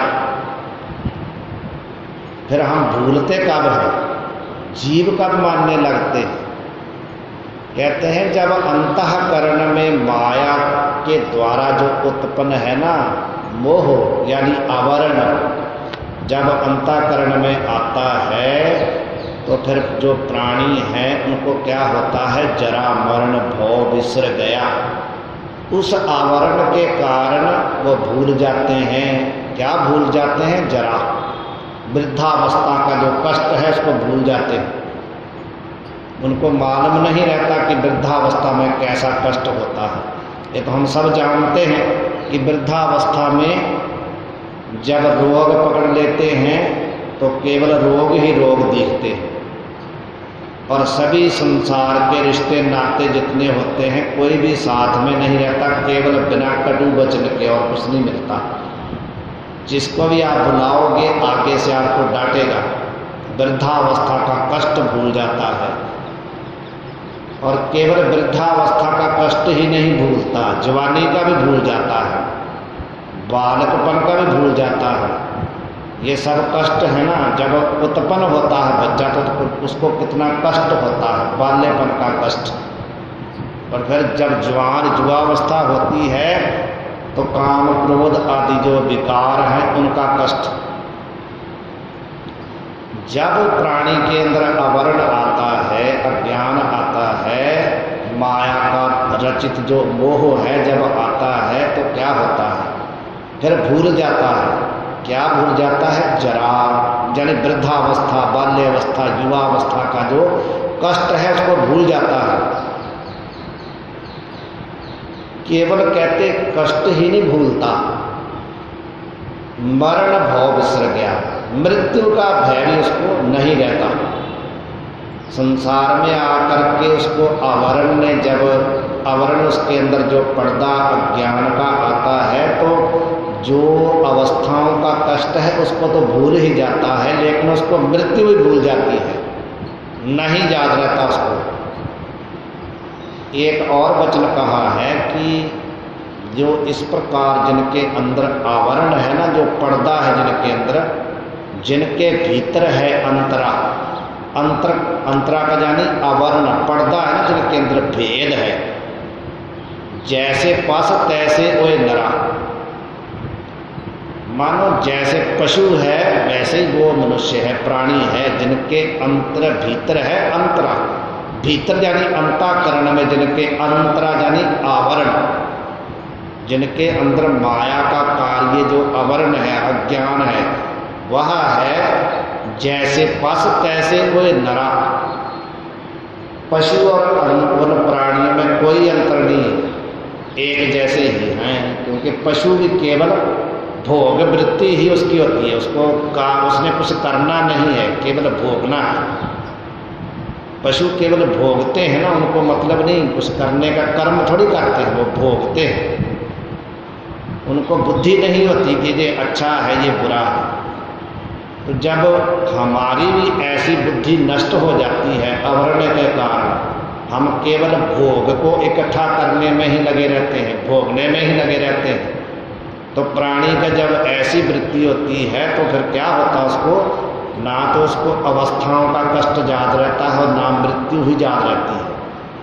फिर हम भूलते कब हैं, जीव कब मानने लगते हैं। कहते हैं जब अंतःकरण में माया के द्वारा जो उत्पन्न है ना मोह यानी आवरण, जब अंतःकरण में आता है तो फिर जो प्राणी हैं उनको क्या होता है, जरा मरण भव विसर गया। उस आवरण के कारण वो भूल जाते हैं। क्या भूल जाते हैं, जरा वृद्धावस्था का जो कष्ट है उसको भूल जाते हैं। उनको मालूम नहीं रहता कि वृद्धावस्था में कैसा कष्ट होता है। ये तो हम सब जानते हैं कि वृद्धावस्था में जब रोग पकड़ लेते हैं तो केवल रोग ही रोग दिखते हैं, और सभी संसार के रिश्ते नाते जितने होते हैं कोई भी साथ में नहीं रहता, केवल बिना कटु वचन के और कुछ नहीं मिलता। जिसको भी आप बुलाओगे आगे से आपको डांटेगा। वृद्धावस्था का कष्ट भूल जाता है, और केवल वृद्धावस्था का कष्ट ही नहीं भूलता, जवानी का भी भूल जाता है, बालकपन का भी भूल जाता है। ये सब कष्ट है ना, जब उत्पन्न होता है बच्चा तो उसको कितना कष्ट होता है, बाल्यपन का कष्ट। और फिर जब जवान युवावस्था होती है तो काम क्रोध आदि जो विकार हैं उनका कष्ट। जब प्राणी के अंदर आवरण आता है, अज्ञान आता है, माया का रचित जो मोह है जब आता है तो क्या होता है, फिर भूल जाता है। क्या भूल जाता है, जरा यानी वृद्धावस्था, बाल्यावस्था, युवावस्था का जो कष्ट है उसको भूल जाता है। केवल कहते कष्ट ही नहीं भूलता, मरण भव विसर गया, मृत्यु का भय भी उसको नहीं रहता। संसार में आकर के उसको आवरण ने, जब आवरण उसके अंदर जो पर्दा अज्ञान का आता है तो जो अवस्थाओं का कष्ट है उसको तो भूल ही जाता है, लेकिन उसको मृत्यु भी भूल जाती है, नहीं याद रहता उसको। एक और वचन कहा है कि जो इस प्रकार जिनके अंदर आवरण है ना, जो पर्दा है जिनके अंदर, जिनके भीतर है अंतरा, अंतरा का यानी आवरण, पर्दा है ना, जिनके अंदर भेद है, जैसे पस तैसे ओए नरा। मानो जैसे पशु है वैसे ही वो मनुष्य है, प्राणी है, जिनके अंतर भीतर है अंतरा, भीतर यानी अंतःकरण में जिनके अंतरा यानी आवरण, जिनके अंदर माया का कार्य जो आवरण है, अज्ञान है, वह है जैसे पस तैसे कोई नरा। पशु और उन प्राणियों में कोई अंतर नहीं, एक जैसे ही हैं। क्योंकि पशु भी केवल भोग वृत्ति ही उसकी होती है, उसने कुछ करना नहीं है, केवल भोगना है। पशु केवल भोगते हैं ना, उनको मतलब नहीं कुछ करने का, कर्म थोड़ी करते हैं, वो भोगते हैं। उनको बुद्धि नहीं होती कि ये अच्छा है ये बुरा है। तो जब हमारी भी ऐसी बुद्धि नष्ट हो जाती है आवरण के कारण, हम केवल भोग को इकट्ठा करने में ही लगे रहते हैं, भोगने में ही लगे रहते हैं, तो प्राणी का जब ऐसी वृत्ति होती है तो फिर क्या होता है, उसको ना तो उसको अवस्थाओं का कष्ट याद रहता है और ना मृत्यु ही याद रहती है।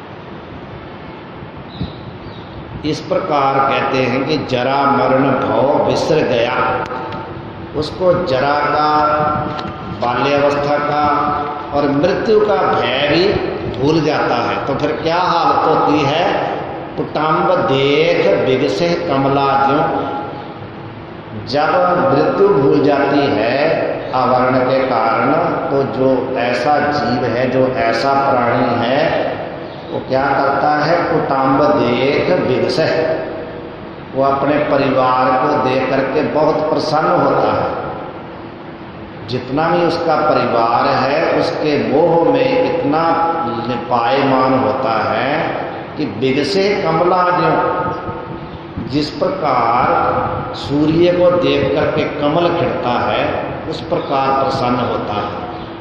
इस प्रकार कहते हैं कि जरा मरण भव विसर गया, उसको जरा का, बाल्यावस्था का और मृत्यु का भय भी भूल जाता है। तो फिर क्या हालत होती है, कुटुंब देख बिगसे कमला ज्यों। जब मृत्यु भूल जाती है आवरण के कारण, तो जो ऐसा जीव है, जो ऐसा प्राणी है, वो क्या करता है, कुटुंब देख बिगसे, वो अपने परिवार को देख करके बहुत प्रसन्न होता है। जितना भी उसका परिवार है उसके मोह में इतना लिपायमान होता है कि बिगसे कमला ज्यों, जिस प्रकार सूर्य को देख करके कमल खिलता है उस प्रकार प्रसन्न होता है।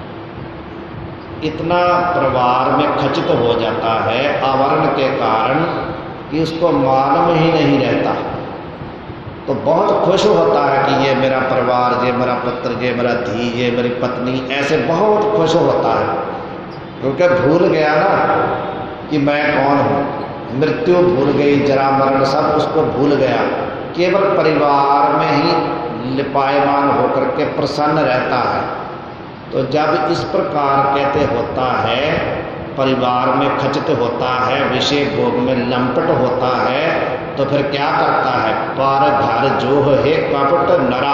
इतना परिवार में खचित हो जाता है आवरण के कारण कि उसको मालूम ही नहीं रहता। तो बहुत खुश होता है कि ये मेरा परिवार, ये मेरा पुत्र, ये मेरा धी, ये मेरी पत्नी, ऐसे बहुत खुश होता है, क्योंकि भूल गया ना कि मैं कौन हूँ। मृत्यु भूल गई, जरा मरण सब उसको भूल गया, केवल परिवार में ही लिपायमान होकर के प्रसन्न रहता है। तो जब इस प्रकार कहते होता है, परिवार में खचित होता है, विषय भोग में लंपट होता है, तो फिर क्या करता है, पार घर जो है कपट नरा,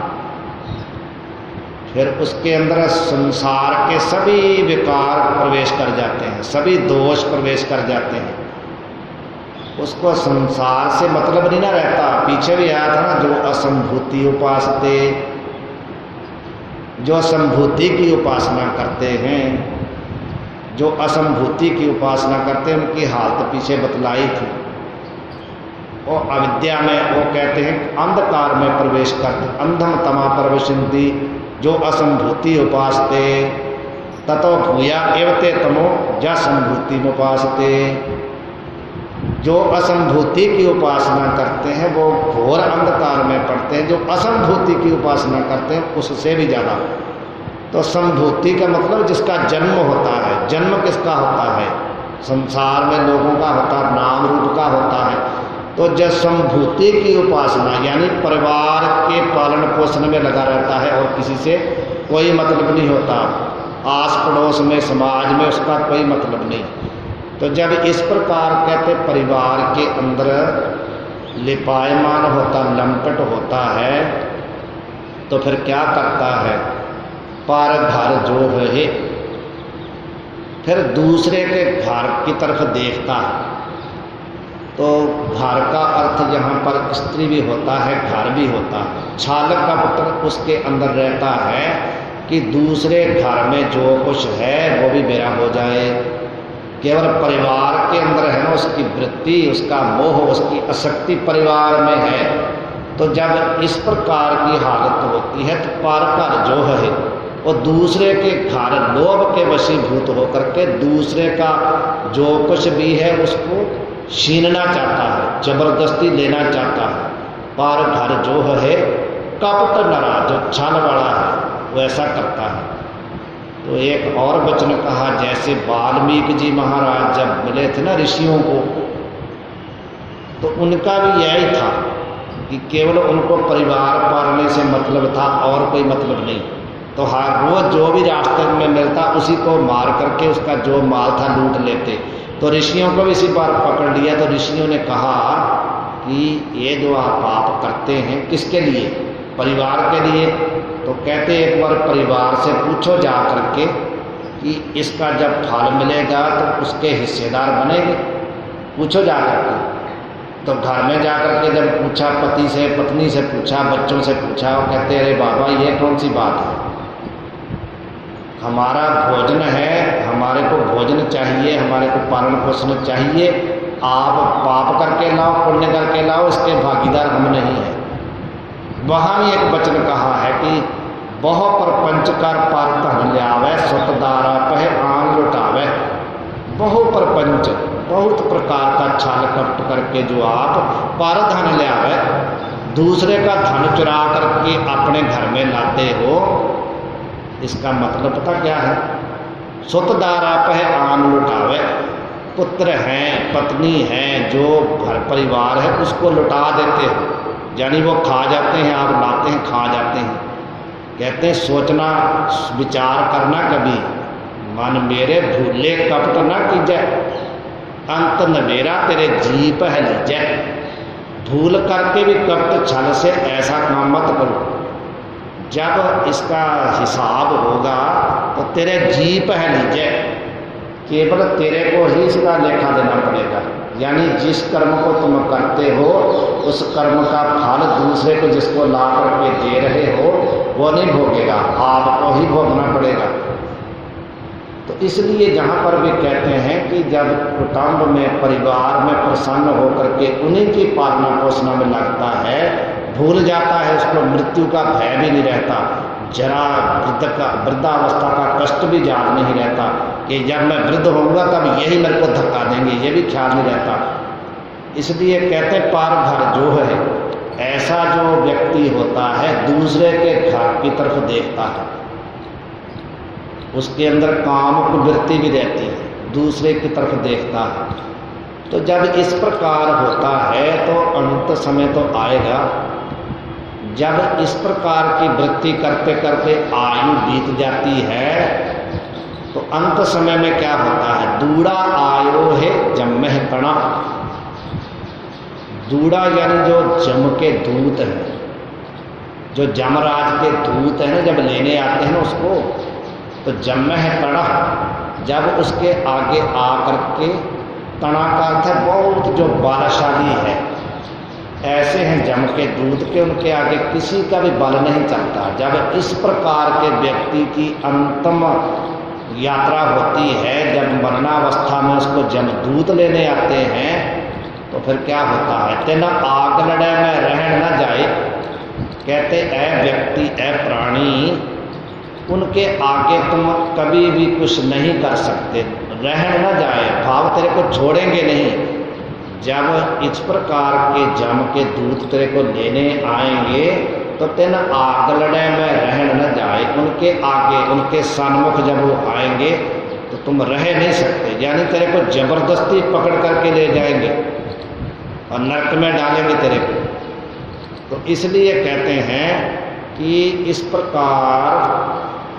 फिर उसके अंदर संसार के सभी विकार प्रवेश कर जाते हैं, सभी दोष प्रवेश कर जाते हैं। उसको संसार से मतलब नहीं ना रहता। पीछे भी आया था ना, जो असंभूति उपासते, जो असंभूति की उपासना करते हैं, जो असंभूति की उपासना करते हैं, उनकी हालत पीछे बतलाई थी। वो अविद्या में, वो कहते हैं अंधकार में प्रवेश करते, अंधम तमा प्रवेशन्ति, जो असंभूति उपासते, ततो भूया एवते तमो जा संभूति उपासते। जो असंभूति की उपासना करते हैं वो घोर अंधकार में पड़ते हैं, जो असंभूति की उपासना करते हैं उससे भी ज़्यादा। तो संभूति का मतलब जिसका जन्म होता है। जन्म किसका होता है, संसार में लोगों का होता है, नाम रूप का होता है। तो जब संभूति की उपासना यानी परिवार के पालन पोषण में लगा रहता है और किसी से कोई मतलब नहीं होता, आस पड़ोस में, समाज में उसका कोई मतलब नहीं। तो जब इस प्रकार कहते परिवार के अंदर लिपायमान होता, लंपट होता है, तो फिर क्या करता है, पर घर जो है, फिर दूसरे के घर की तरफ देखता है। तो घर का अर्थ यहाँ पर स्त्री भी होता है, घर भी होता है। छालक का पुत्र उसके अंदर रहता है कि दूसरे घर में जो कुछ है वो भी मेरा हो जाए। केवल परिवार के अंदर है ना उसकी वृत्ति, उसका मोह, उसकी आसक्ति परिवार में है। तो जब इस प्रकार की हालत होती है तो पर घर जो है वो दूसरे के घर लोभ के वशीभूत होकर के दूसरे का जो कुछ भी है उसको छीनना चाहता है, जबरदस्ती लेना चाहता है। पर घर जो है कपट नरा, जो छल वाला है वो ऐसा करता है। तो एक और वचन कहा, जैसे वाल्मीकि जी महाराज जब मिले थे ना ऋषियों को, तो उनका भी यही था कि केवल उनको परिवार पालने से मतलब था और कोई मतलब नहीं। तो हर रोज जो भी रास्ते में मिलता उसी को मार करके उसका जो माल था लूट लेते। तो ऋषियों को भी इसी बार पकड़ लिया। तो ऋषियों ने कहा कि ये जो आप पाप करते हैं किसके लिए, परिवार के लिए। तो कहते एक बार परिवार से पूछो जा करके कि इसका जब फल मिलेगा तो उसके हिस्सेदार बनेंगे, पूछो जा करके। तो घर में जाकर के जब पूछा पति से, पत्नी से पूछा, बच्चों से पूछा, वो कहते अरे बाबा ये कौन सी बात है, हमारा भोजन है, हमारे को भोजन चाहिए, हमारे को पालन पोषण चाहिए, आप पाप करके लाओ, पुण्य करके लाओ, इसके भागीदार हम नहीं हैं। वहाँ भी एक वचन कहा है कि बहु परपंच कर पर धन लियावे, स्वतदारा पह आन लुटावे। बहु परपंच, बहुत प्रकार का छल कपट करके जो आप पर धन लियावे, दूसरे का धन चुरा करके अपने घर में लाते हो, इसका मतलब पता क्या है? स्वतदारा पह आन लुटावे। पुत्र हैं, पत्नी हैं, जो घर परिवार है उसको लुटा देते हो, यानी वो खा जाते हैं, आप लाते हैं खा जाते हैं। कहते हैं सोचना विचार करना कभी, मन मेरे भूले कपट न कीजै, अंत नबेरा तेरे जी पह लीजै। भूल करके भी कपट छल से ऐसा काम मत करो, जब इसका हिसाब होगा तो तेरे जी पह लीजै, केवल तेरे को ही इसका लेखा देना पड़ेगा। यानी जिस कर्म को तुम करते हो उस कर्म का फल दूसरे को जिसको ला करके दे रहे हो वो नहीं भोगेगा, आपको ही भोगना पड़ेगा। तो इसलिए जहाँ पर भी कहते हैं कि जब कुटुंब में, परिवार में प्रसन्न होकर के उन्हीं की पालना पोषणा में लगता है, भूल जाता है, उसको मृत्यु का भय भी नहीं रहता, जरा वृद्धावस्था का कष्ट भी याद नहीं रहता कि जब मैं वृद्ध होऊंगा तब यही मेरे को धक्का देंगे, ये भी ख्याल नहीं रहता। इसलिए कहते पार घर जो है, ऐसा जो व्यक्ति होता है दूसरे के घर की तरफ देखता है, उसके अंदर काम की वृत्ति भी रहती है, दूसरे की तरफ देखता है। तो जब इस प्रकार होता है तो अंत समय तो आएगा जब इस प्रकार की वृत्ति करते करते आयु बीत जाती है, तो अंत समय में क्या होता है? दूड़ा आयो है जम्मह कणा। दूड़ा यानी जो जम के दूत हैं, जो जमराज के दूत हैं ना, जब लेने आते हैं ना उसको, तो जम्मह तड़ा, जब उसके आगे आकर के, तड़ा का अर्थ है बहुत जो बलशाली है, ऐसे हैं जम के दूत के, उनके आगे किसी का भी बल नहीं चलता। जब इस प्रकार के व्यक्ति की अंतिम यात्रा होती है, जब मरणावस्था में उसको जमदूत लेने आते हैं, तो फिर क्या होता है? तेना आग लड़े में रहन न जाए। कहते ऐ व्यक्ति, ऐ प्राणी, उनके आगे तुम कभी भी कुछ नहीं कर सकते, रहन न जाए, भाव तेरे को छोड़ेंगे नहीं। जब इस प्रकार के जम के दूत तेरे को लेने आएंगे तो तेन आग लड़े में रहन न जाए। उनके आगे, उनके सन्मुख जब वो आएंगे तो तुम रह नहीं सकते, यानी तेरे को जबरदस्ती पकड़ करके ले जाएंगे और नरक में डालेंगे तेरे को। तो इसलिए कहते हैं कि इस प्रकार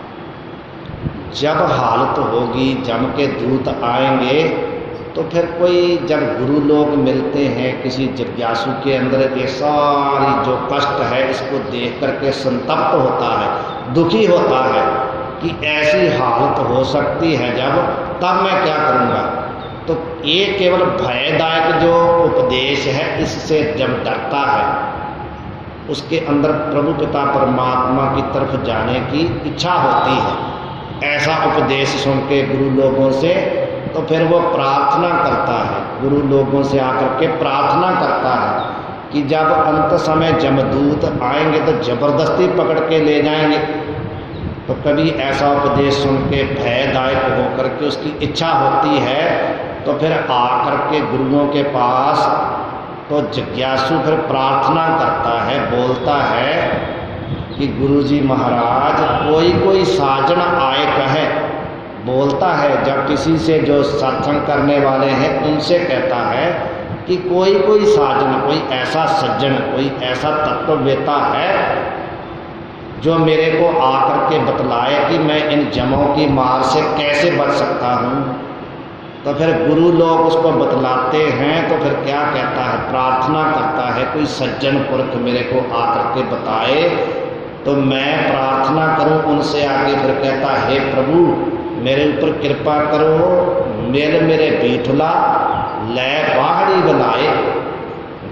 जब हालत होगी, जम के दूत आएंगे, तो फिर कोई जब गुरु लोग मिलते हैं, किसी जिज्ञासु के अंदर ये सारी जो कष्ट है इसको देख करके संतप्त होता है, दुखी होता है कि ऐसी हालत हो सकती है जब, तब मैं क्या करूँगा। तो ये केवल भयदायक जो उपदेश है, इससे जब डरता है, उसके अंदर प्रभु पिता परमात्मा की तरफ जाने की इच्छा होती है, ऐसा उपदेश सुन के गुरु लोगों से, तो फिर वो प्रार्थना करता है, गुरु लोगों से आकर के प्रार्थना करता है कि जब अंत समय जमदूत आएंगे तो जबरदस्ती पकड़ के ले जाएंगे। तो कभी ऐसा उपदेश सुन के भयदायक होकर के उसकी इच्छा होती है, तो फिर आकर के गुरुओं के पास तो जिज्ञासु फिर प्रार्थना करता है, बोलता है कि गुरुजी महाराज कोई साजन आए कहे। बोलता है जब किसी से जो सत्संग करने वाले हैं उनसे कहता है कि कोई साजन, कोई ऐसा सज्जन, कोई ऐसा तत्ववेता है जो मेरे को आकर के बतलाए कि मैं इन जमों की मार से कैसे बच सकता हूँ। तो फिर गुरु लोग उसको बतलाते हैं, तो फिर क्या कहता है? प्रार्थना करता है कोई सज्जन पुरुष मेरे को आकर के बताए तो मैं प्रार्थना करूं उनसे। आगे फिर कहता है, हे प्रभु मेरे ऊपर कृपा करो, मेरे बीठला ले बाहरी बनाए।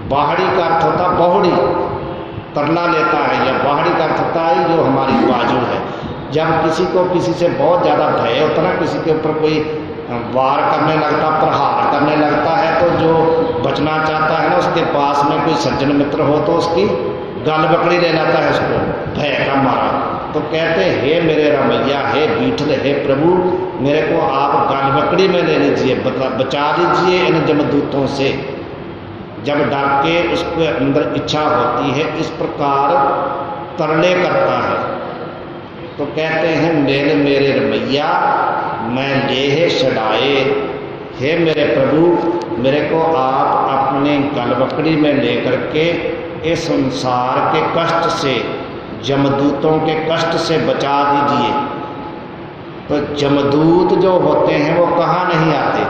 बाहरी का अर्थ होता बहुड़ी, तरला लेता है, या बाहरी का अर्थ होता है जो हमारी बाजू है। जब किसी को किसी से बहुत ज़्यादा भय होता ना, किसी के ऊपर कोई वार करने लगता, प्रहार करने लगता है, तो जो बचना चाहता है ना, उसके पास में कोई सज्जन मित्र हो तो उसकी गल बकड़ी ले जाता है उसको भय का मारा। तो कहते हे मेरे रमैया, हे बीठल, हे प्रभु, मेरे को आप गल बकड़ी में ले लीजिए, बचा लीजिए इन जमदूतों से। जब डर के उसके अंदर इच्छा होती है, इस प्रकार तरले करता है। तो कहते हैं मेरे मेरे रमैया, मैं लेह छड़ाए, हे मेरे प्रभु, मेरे को आप अपने गलबकड़ी में लेकर के इस संसार के कष्ट से, जमदूतों के कष्ट से बचा दीजिए। तो जमदूत जो होते हैं वो कहाँ नहीं आते,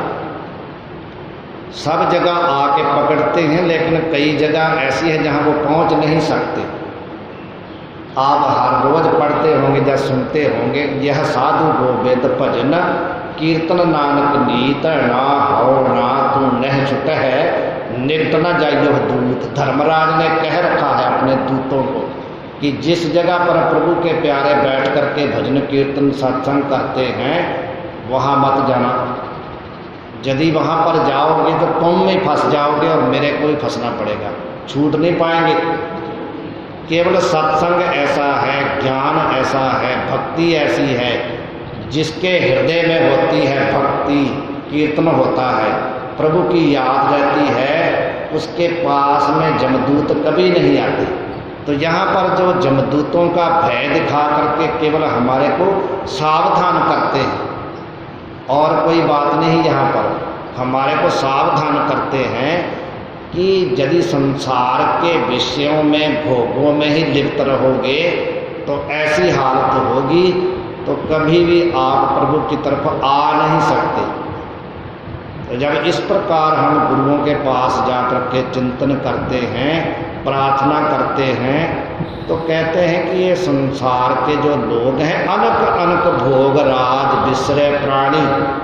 सब जगह आके पकड़ते हैं, लेकिन कई जगह ऐसी है जहाँ वो पहुँच नहीं सकते। आप हर रोज पढ़ते होंगे या सुनते होंगे, यह साधु गोविंद भजन कीर्तन नानक नीत, ना हो ना तू नह छुट है निकट न जाइयो दूत। धर्मराज ने कह रखा है अपने दूतों को कि जिस जगह पर प्रभु के प्यारे बैठ करके भजन कीर्तन सत्संग करते हैं वहाँ मत जाना। यदि वहाँ पर जाओगे तो तुम में फंस जाओगे और मेरे को भी फंसना पड़ेगा, छूट नहीं पाएंगे। केवल सत्संग ऐसा है, ज्ञान ऐसा है, भक्ति ऐसी है, जिसके हृदय में होती है भक्ति, कीर्तन होता है, प्रभु की याद रहती है, उसके पास में जमदूत कभी नहीं आते। तो यहाँ पर जो जमदूतों का भय दिखा करके केवल हमारे को सावधान करते हैं, और कोई बात नहीं। यहाँ पर हमारे को सावधान करते हैं कि यदि संसार के विषयों में, भोगों में ही लिप्त रहोगे तो ऐसी हालत होगी, तो कभी भी आप प्रभु की तरफ आ नहीं सकते। तो जब इस प्रकार हम गुरुओं के पास जाकर के चिंतन करते हैं, प्रार्थना करते हैं, तो कहते हैं कि ये संसार के जो लोग हैं, अनक अनक भोग राज विसरे प्राणी,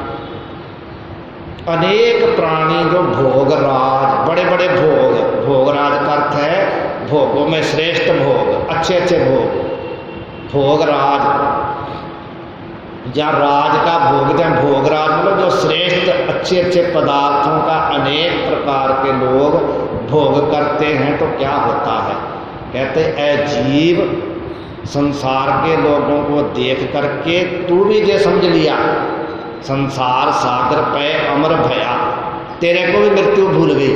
अनेक प्राणी जो भोगराज, बड़े बड़े भोग, भोगराज का अर्थ है भोगों में श्रेष्ठ भोग, अच्छे अच्छे भोग, भोगराज या राज का भोग, या भोगराज मतलब जो श्रेष्ठ अच्छे अच्छे पदार्थों का अनेक प्रकार के लोग भोग करते हैं। तो क्या होता है, कहते ऐ जीव, संसार के लोगों को देख करके तू भी ये समझ लिया, संसार सागर पे अमर भया, तेरे को भी मृत्यु भूल गई।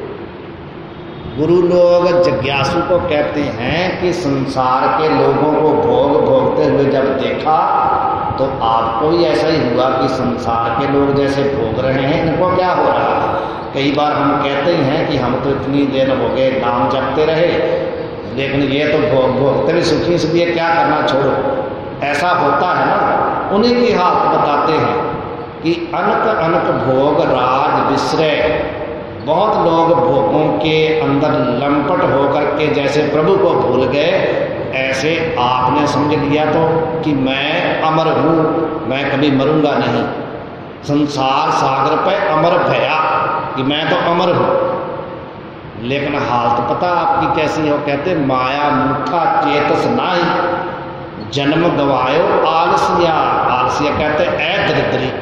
गुरु लोग जिज्ञासु को कहते हैं कि संसार के लोगों को भोग भोगते हुए जब देखा तो आपको भी ऐसा ही हुआ कि संसार के लोग जैसे भोग रहे हैं, इनको क्या हो रहा है। कई बार हम कहते हैं कि हम तो इतनी देर हो गए नाम जपते रहे, लेकिन ये तो भोग भोगते भी सुखी, इसलिए क्या करना छोड़ो। ऐसा होता है ना, उन्हीं की हालत बताते हैं कि अनक अनक भोग राज विसरे। बहुत लोग भोगों के अंदर लंपट होकर के जैसे प्रभु को भूल गए, ऐसे आपने समझ लिया तो कि मैं अमर हूँ, मैं कभी मरूंगा नहीं। संसार सागर पे अमर भया, कि मैं तो अमर हूँ। लेकिन हालत पता आपकी कैसी हो, कहते माया मूठा चेतस नाई, जन्म गवायो आलसिया। आलसिया कहते ऐ दरिद्री,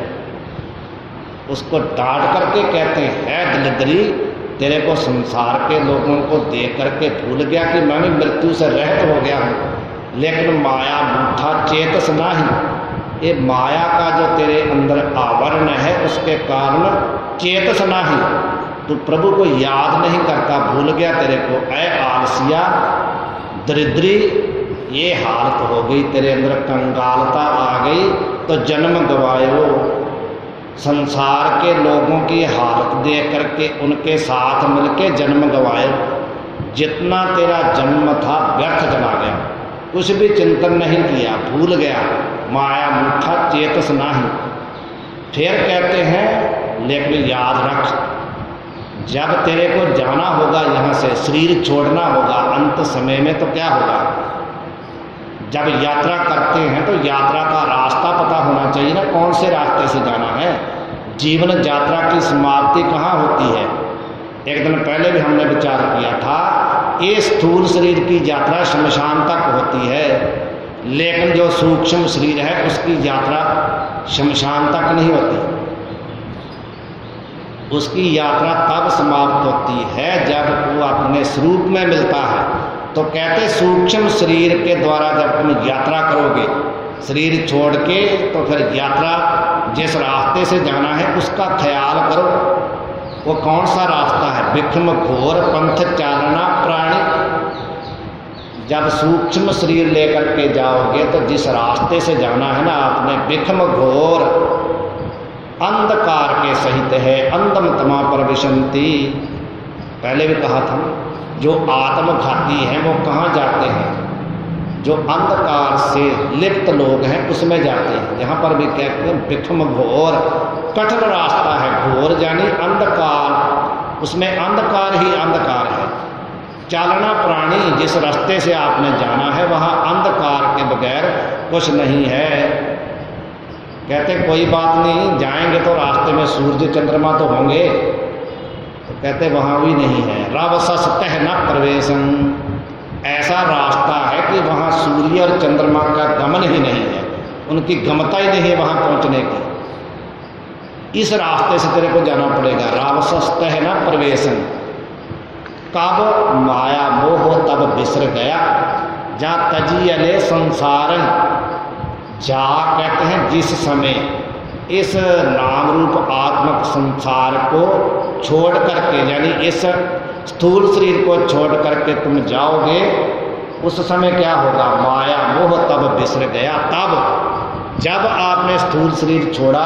उसको डांट करके कहते हैं दरिद्री, तेरे को संसार के लोगों को देख करके भूल गया कि मैं भी मृत्यु से रहित हो गया हूँ। लेकिन माया मूठा चेतस नाही, ये माया का जो तेरे अंदर आवरण है उसके कारण चेतस नाही, तू प्रभु को याद नहीं करता, भूल गया तेरे को। ऐ आलसिया दरिद्री, ये हालत हो गई तेरे अंदर, कंगालता आ गई, तो जन्म गवायो। संसार के लोगों की हालत देख करके उनके साथ मिलके जन्म गवाए। जितना तेरा जन्म था व्यर्थ चला गया, कुछ भी चिंतन नहीं किया, भूल गया। माया मूठा चेतस नाही। फिर कहते हैं लेकिन याद रख, जब तेरे को जाना होगा यहाँ से, शरीर छोड़ना होगा अंत समय में, तो क्या होगा। जब यात्रा करते हैं तो यात्रा का रास्ता पता होना चाहिए ना, कौन से रास्ते से जाना है। जीवन यात्रा की समाप्ति कहाँ होती है, एक दिन पहले भी हमने विचार किया था, ये स्थूल शरीर की यात्रा शमशान तक होती है, लेकिन जो सूक्ष्म शरीर है उसकी यात्रा शमशान तक नहीं होती। उसकी यात्रा तब समाप्त होती है जब वो अपने स्वरूप में मिलता है। तो कहते सूक्ष्म शरीर के द्वारा जब तुम यात्रा करोगे शरीर छोड़ के, तो फिर यात्रा जिस रास्ते से जाना है उसका ख्याल करो। वो कौन सा रास्ता है? विक्रम घोर पंथ चालना प्राणी। जब सूक्ष्म शरीर लेकर के जाओगे तो जिस रास्ते से जाना है ना आपने, विक्रम घोर अंधकार के सहित है, अंधम तमा प्रविशंति। पहले भी कहा था, जो आत्मघाती हैं वो कहाँ जाते हैं? जो अंधकार से लिप्त लोग हैं उसमें जाते हैं। यहाँ पर भी कहते हैं विक्रम घोर, कठिन रास्ता है। घोर यानी अंधकार, उसमें अंधकार ही अंधकार है। चालना प्राणी, जिस रास्ते से आपने जाना है वहाँ अंधकार के बगैर कुछ नहीं है। कहते कोई बात नहीं, जाएंगे तो रास्ते में सूर्य चंद्रमा तो होंगे, तो कहते वहाँ भी नहीं है। रवसस्तः न प्रवेशं, ऐसा रास्ता है कि वहाँ सूर्य और चंद्रमा का गमन ही नहीं है, उनकी गमता ही नहीं है वहाँ पहुँचने की। इस रास्ते से तेरे को जाना पड़ेगा। रवसस्तः न प्रवेशं, कब माया मोह तब बिसर गया, जहाँ तजियले संसारन, जा कहते हैं जिस समय इस नाम रूप आत्मक संसार को छोड़ करके, यानी इस स्थूल शरीर को छोड़ करके तुम जाओगे, उस समय क्या होगा? माया मोह तब बिसर गया। तब जब आपने स्थूल शरीर छोड़ा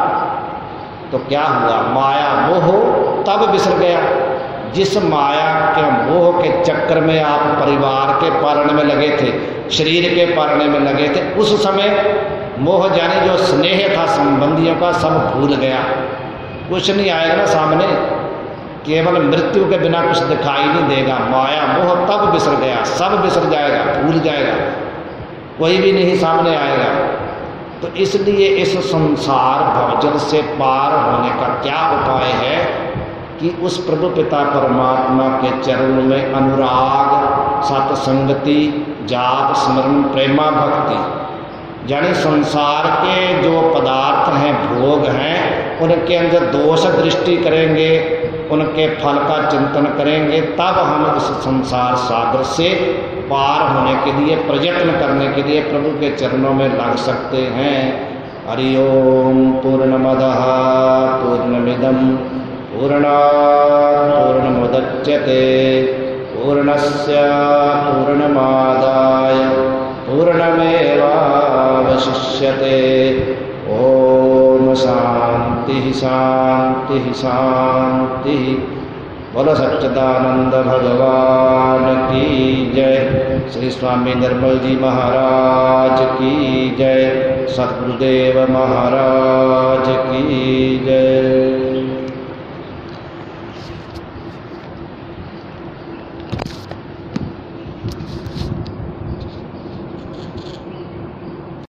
तो क्या हुआ? माया मोह तब बिसर गया। जिस माया के मोह के चक्कर में आप परिवार के पालने में लगे थे, शरीर के पालने में लगे थे, उस समय मोह जाने जो स्नेह था संबंधियों का सब भूल गया। कुछ नहीं आएगा ना सामने, केवल मृत्यु के बिना कुछ दिखाई नहीं देगा। माया मोह तब बिसर गया, सब बिसर जाएगा, भूल जाएगा, कोई भी नहीं सामने आएगा। तो इसलिए इस संसार भवजल से पार होने का क्या उपाय है कि उस प्रभु पिता परमात्मा के चरणों में अनुराग, सत्संगति, जाप, स्मरण, प्रेमा, भक्ति, यानी संसार के जो पदार्थ हैं, भोग हैं, उनके अंदर दोष दृष्टि करेंगे, उनके फल का चिंतन करेंगे, तब हम इस संसार सागर से पार होने के लिए, प्रयत्न करने के लिए प्रभु के चरणों में लग सकते हैं। हरि ओम। पूर्णमदः पूर्णमिदं पूर्णात् पूर्णमुदच्यते पूर्णस्य पूर्णमादाय पूर्णमेवावशिष्यते। ओम शांति शांति शांति। बोलो सच्चिदानंद भगवान की जय। श्री स्वामी निर्मल जी महाराज की जय। सद्गुरुदेव महाराज की जय।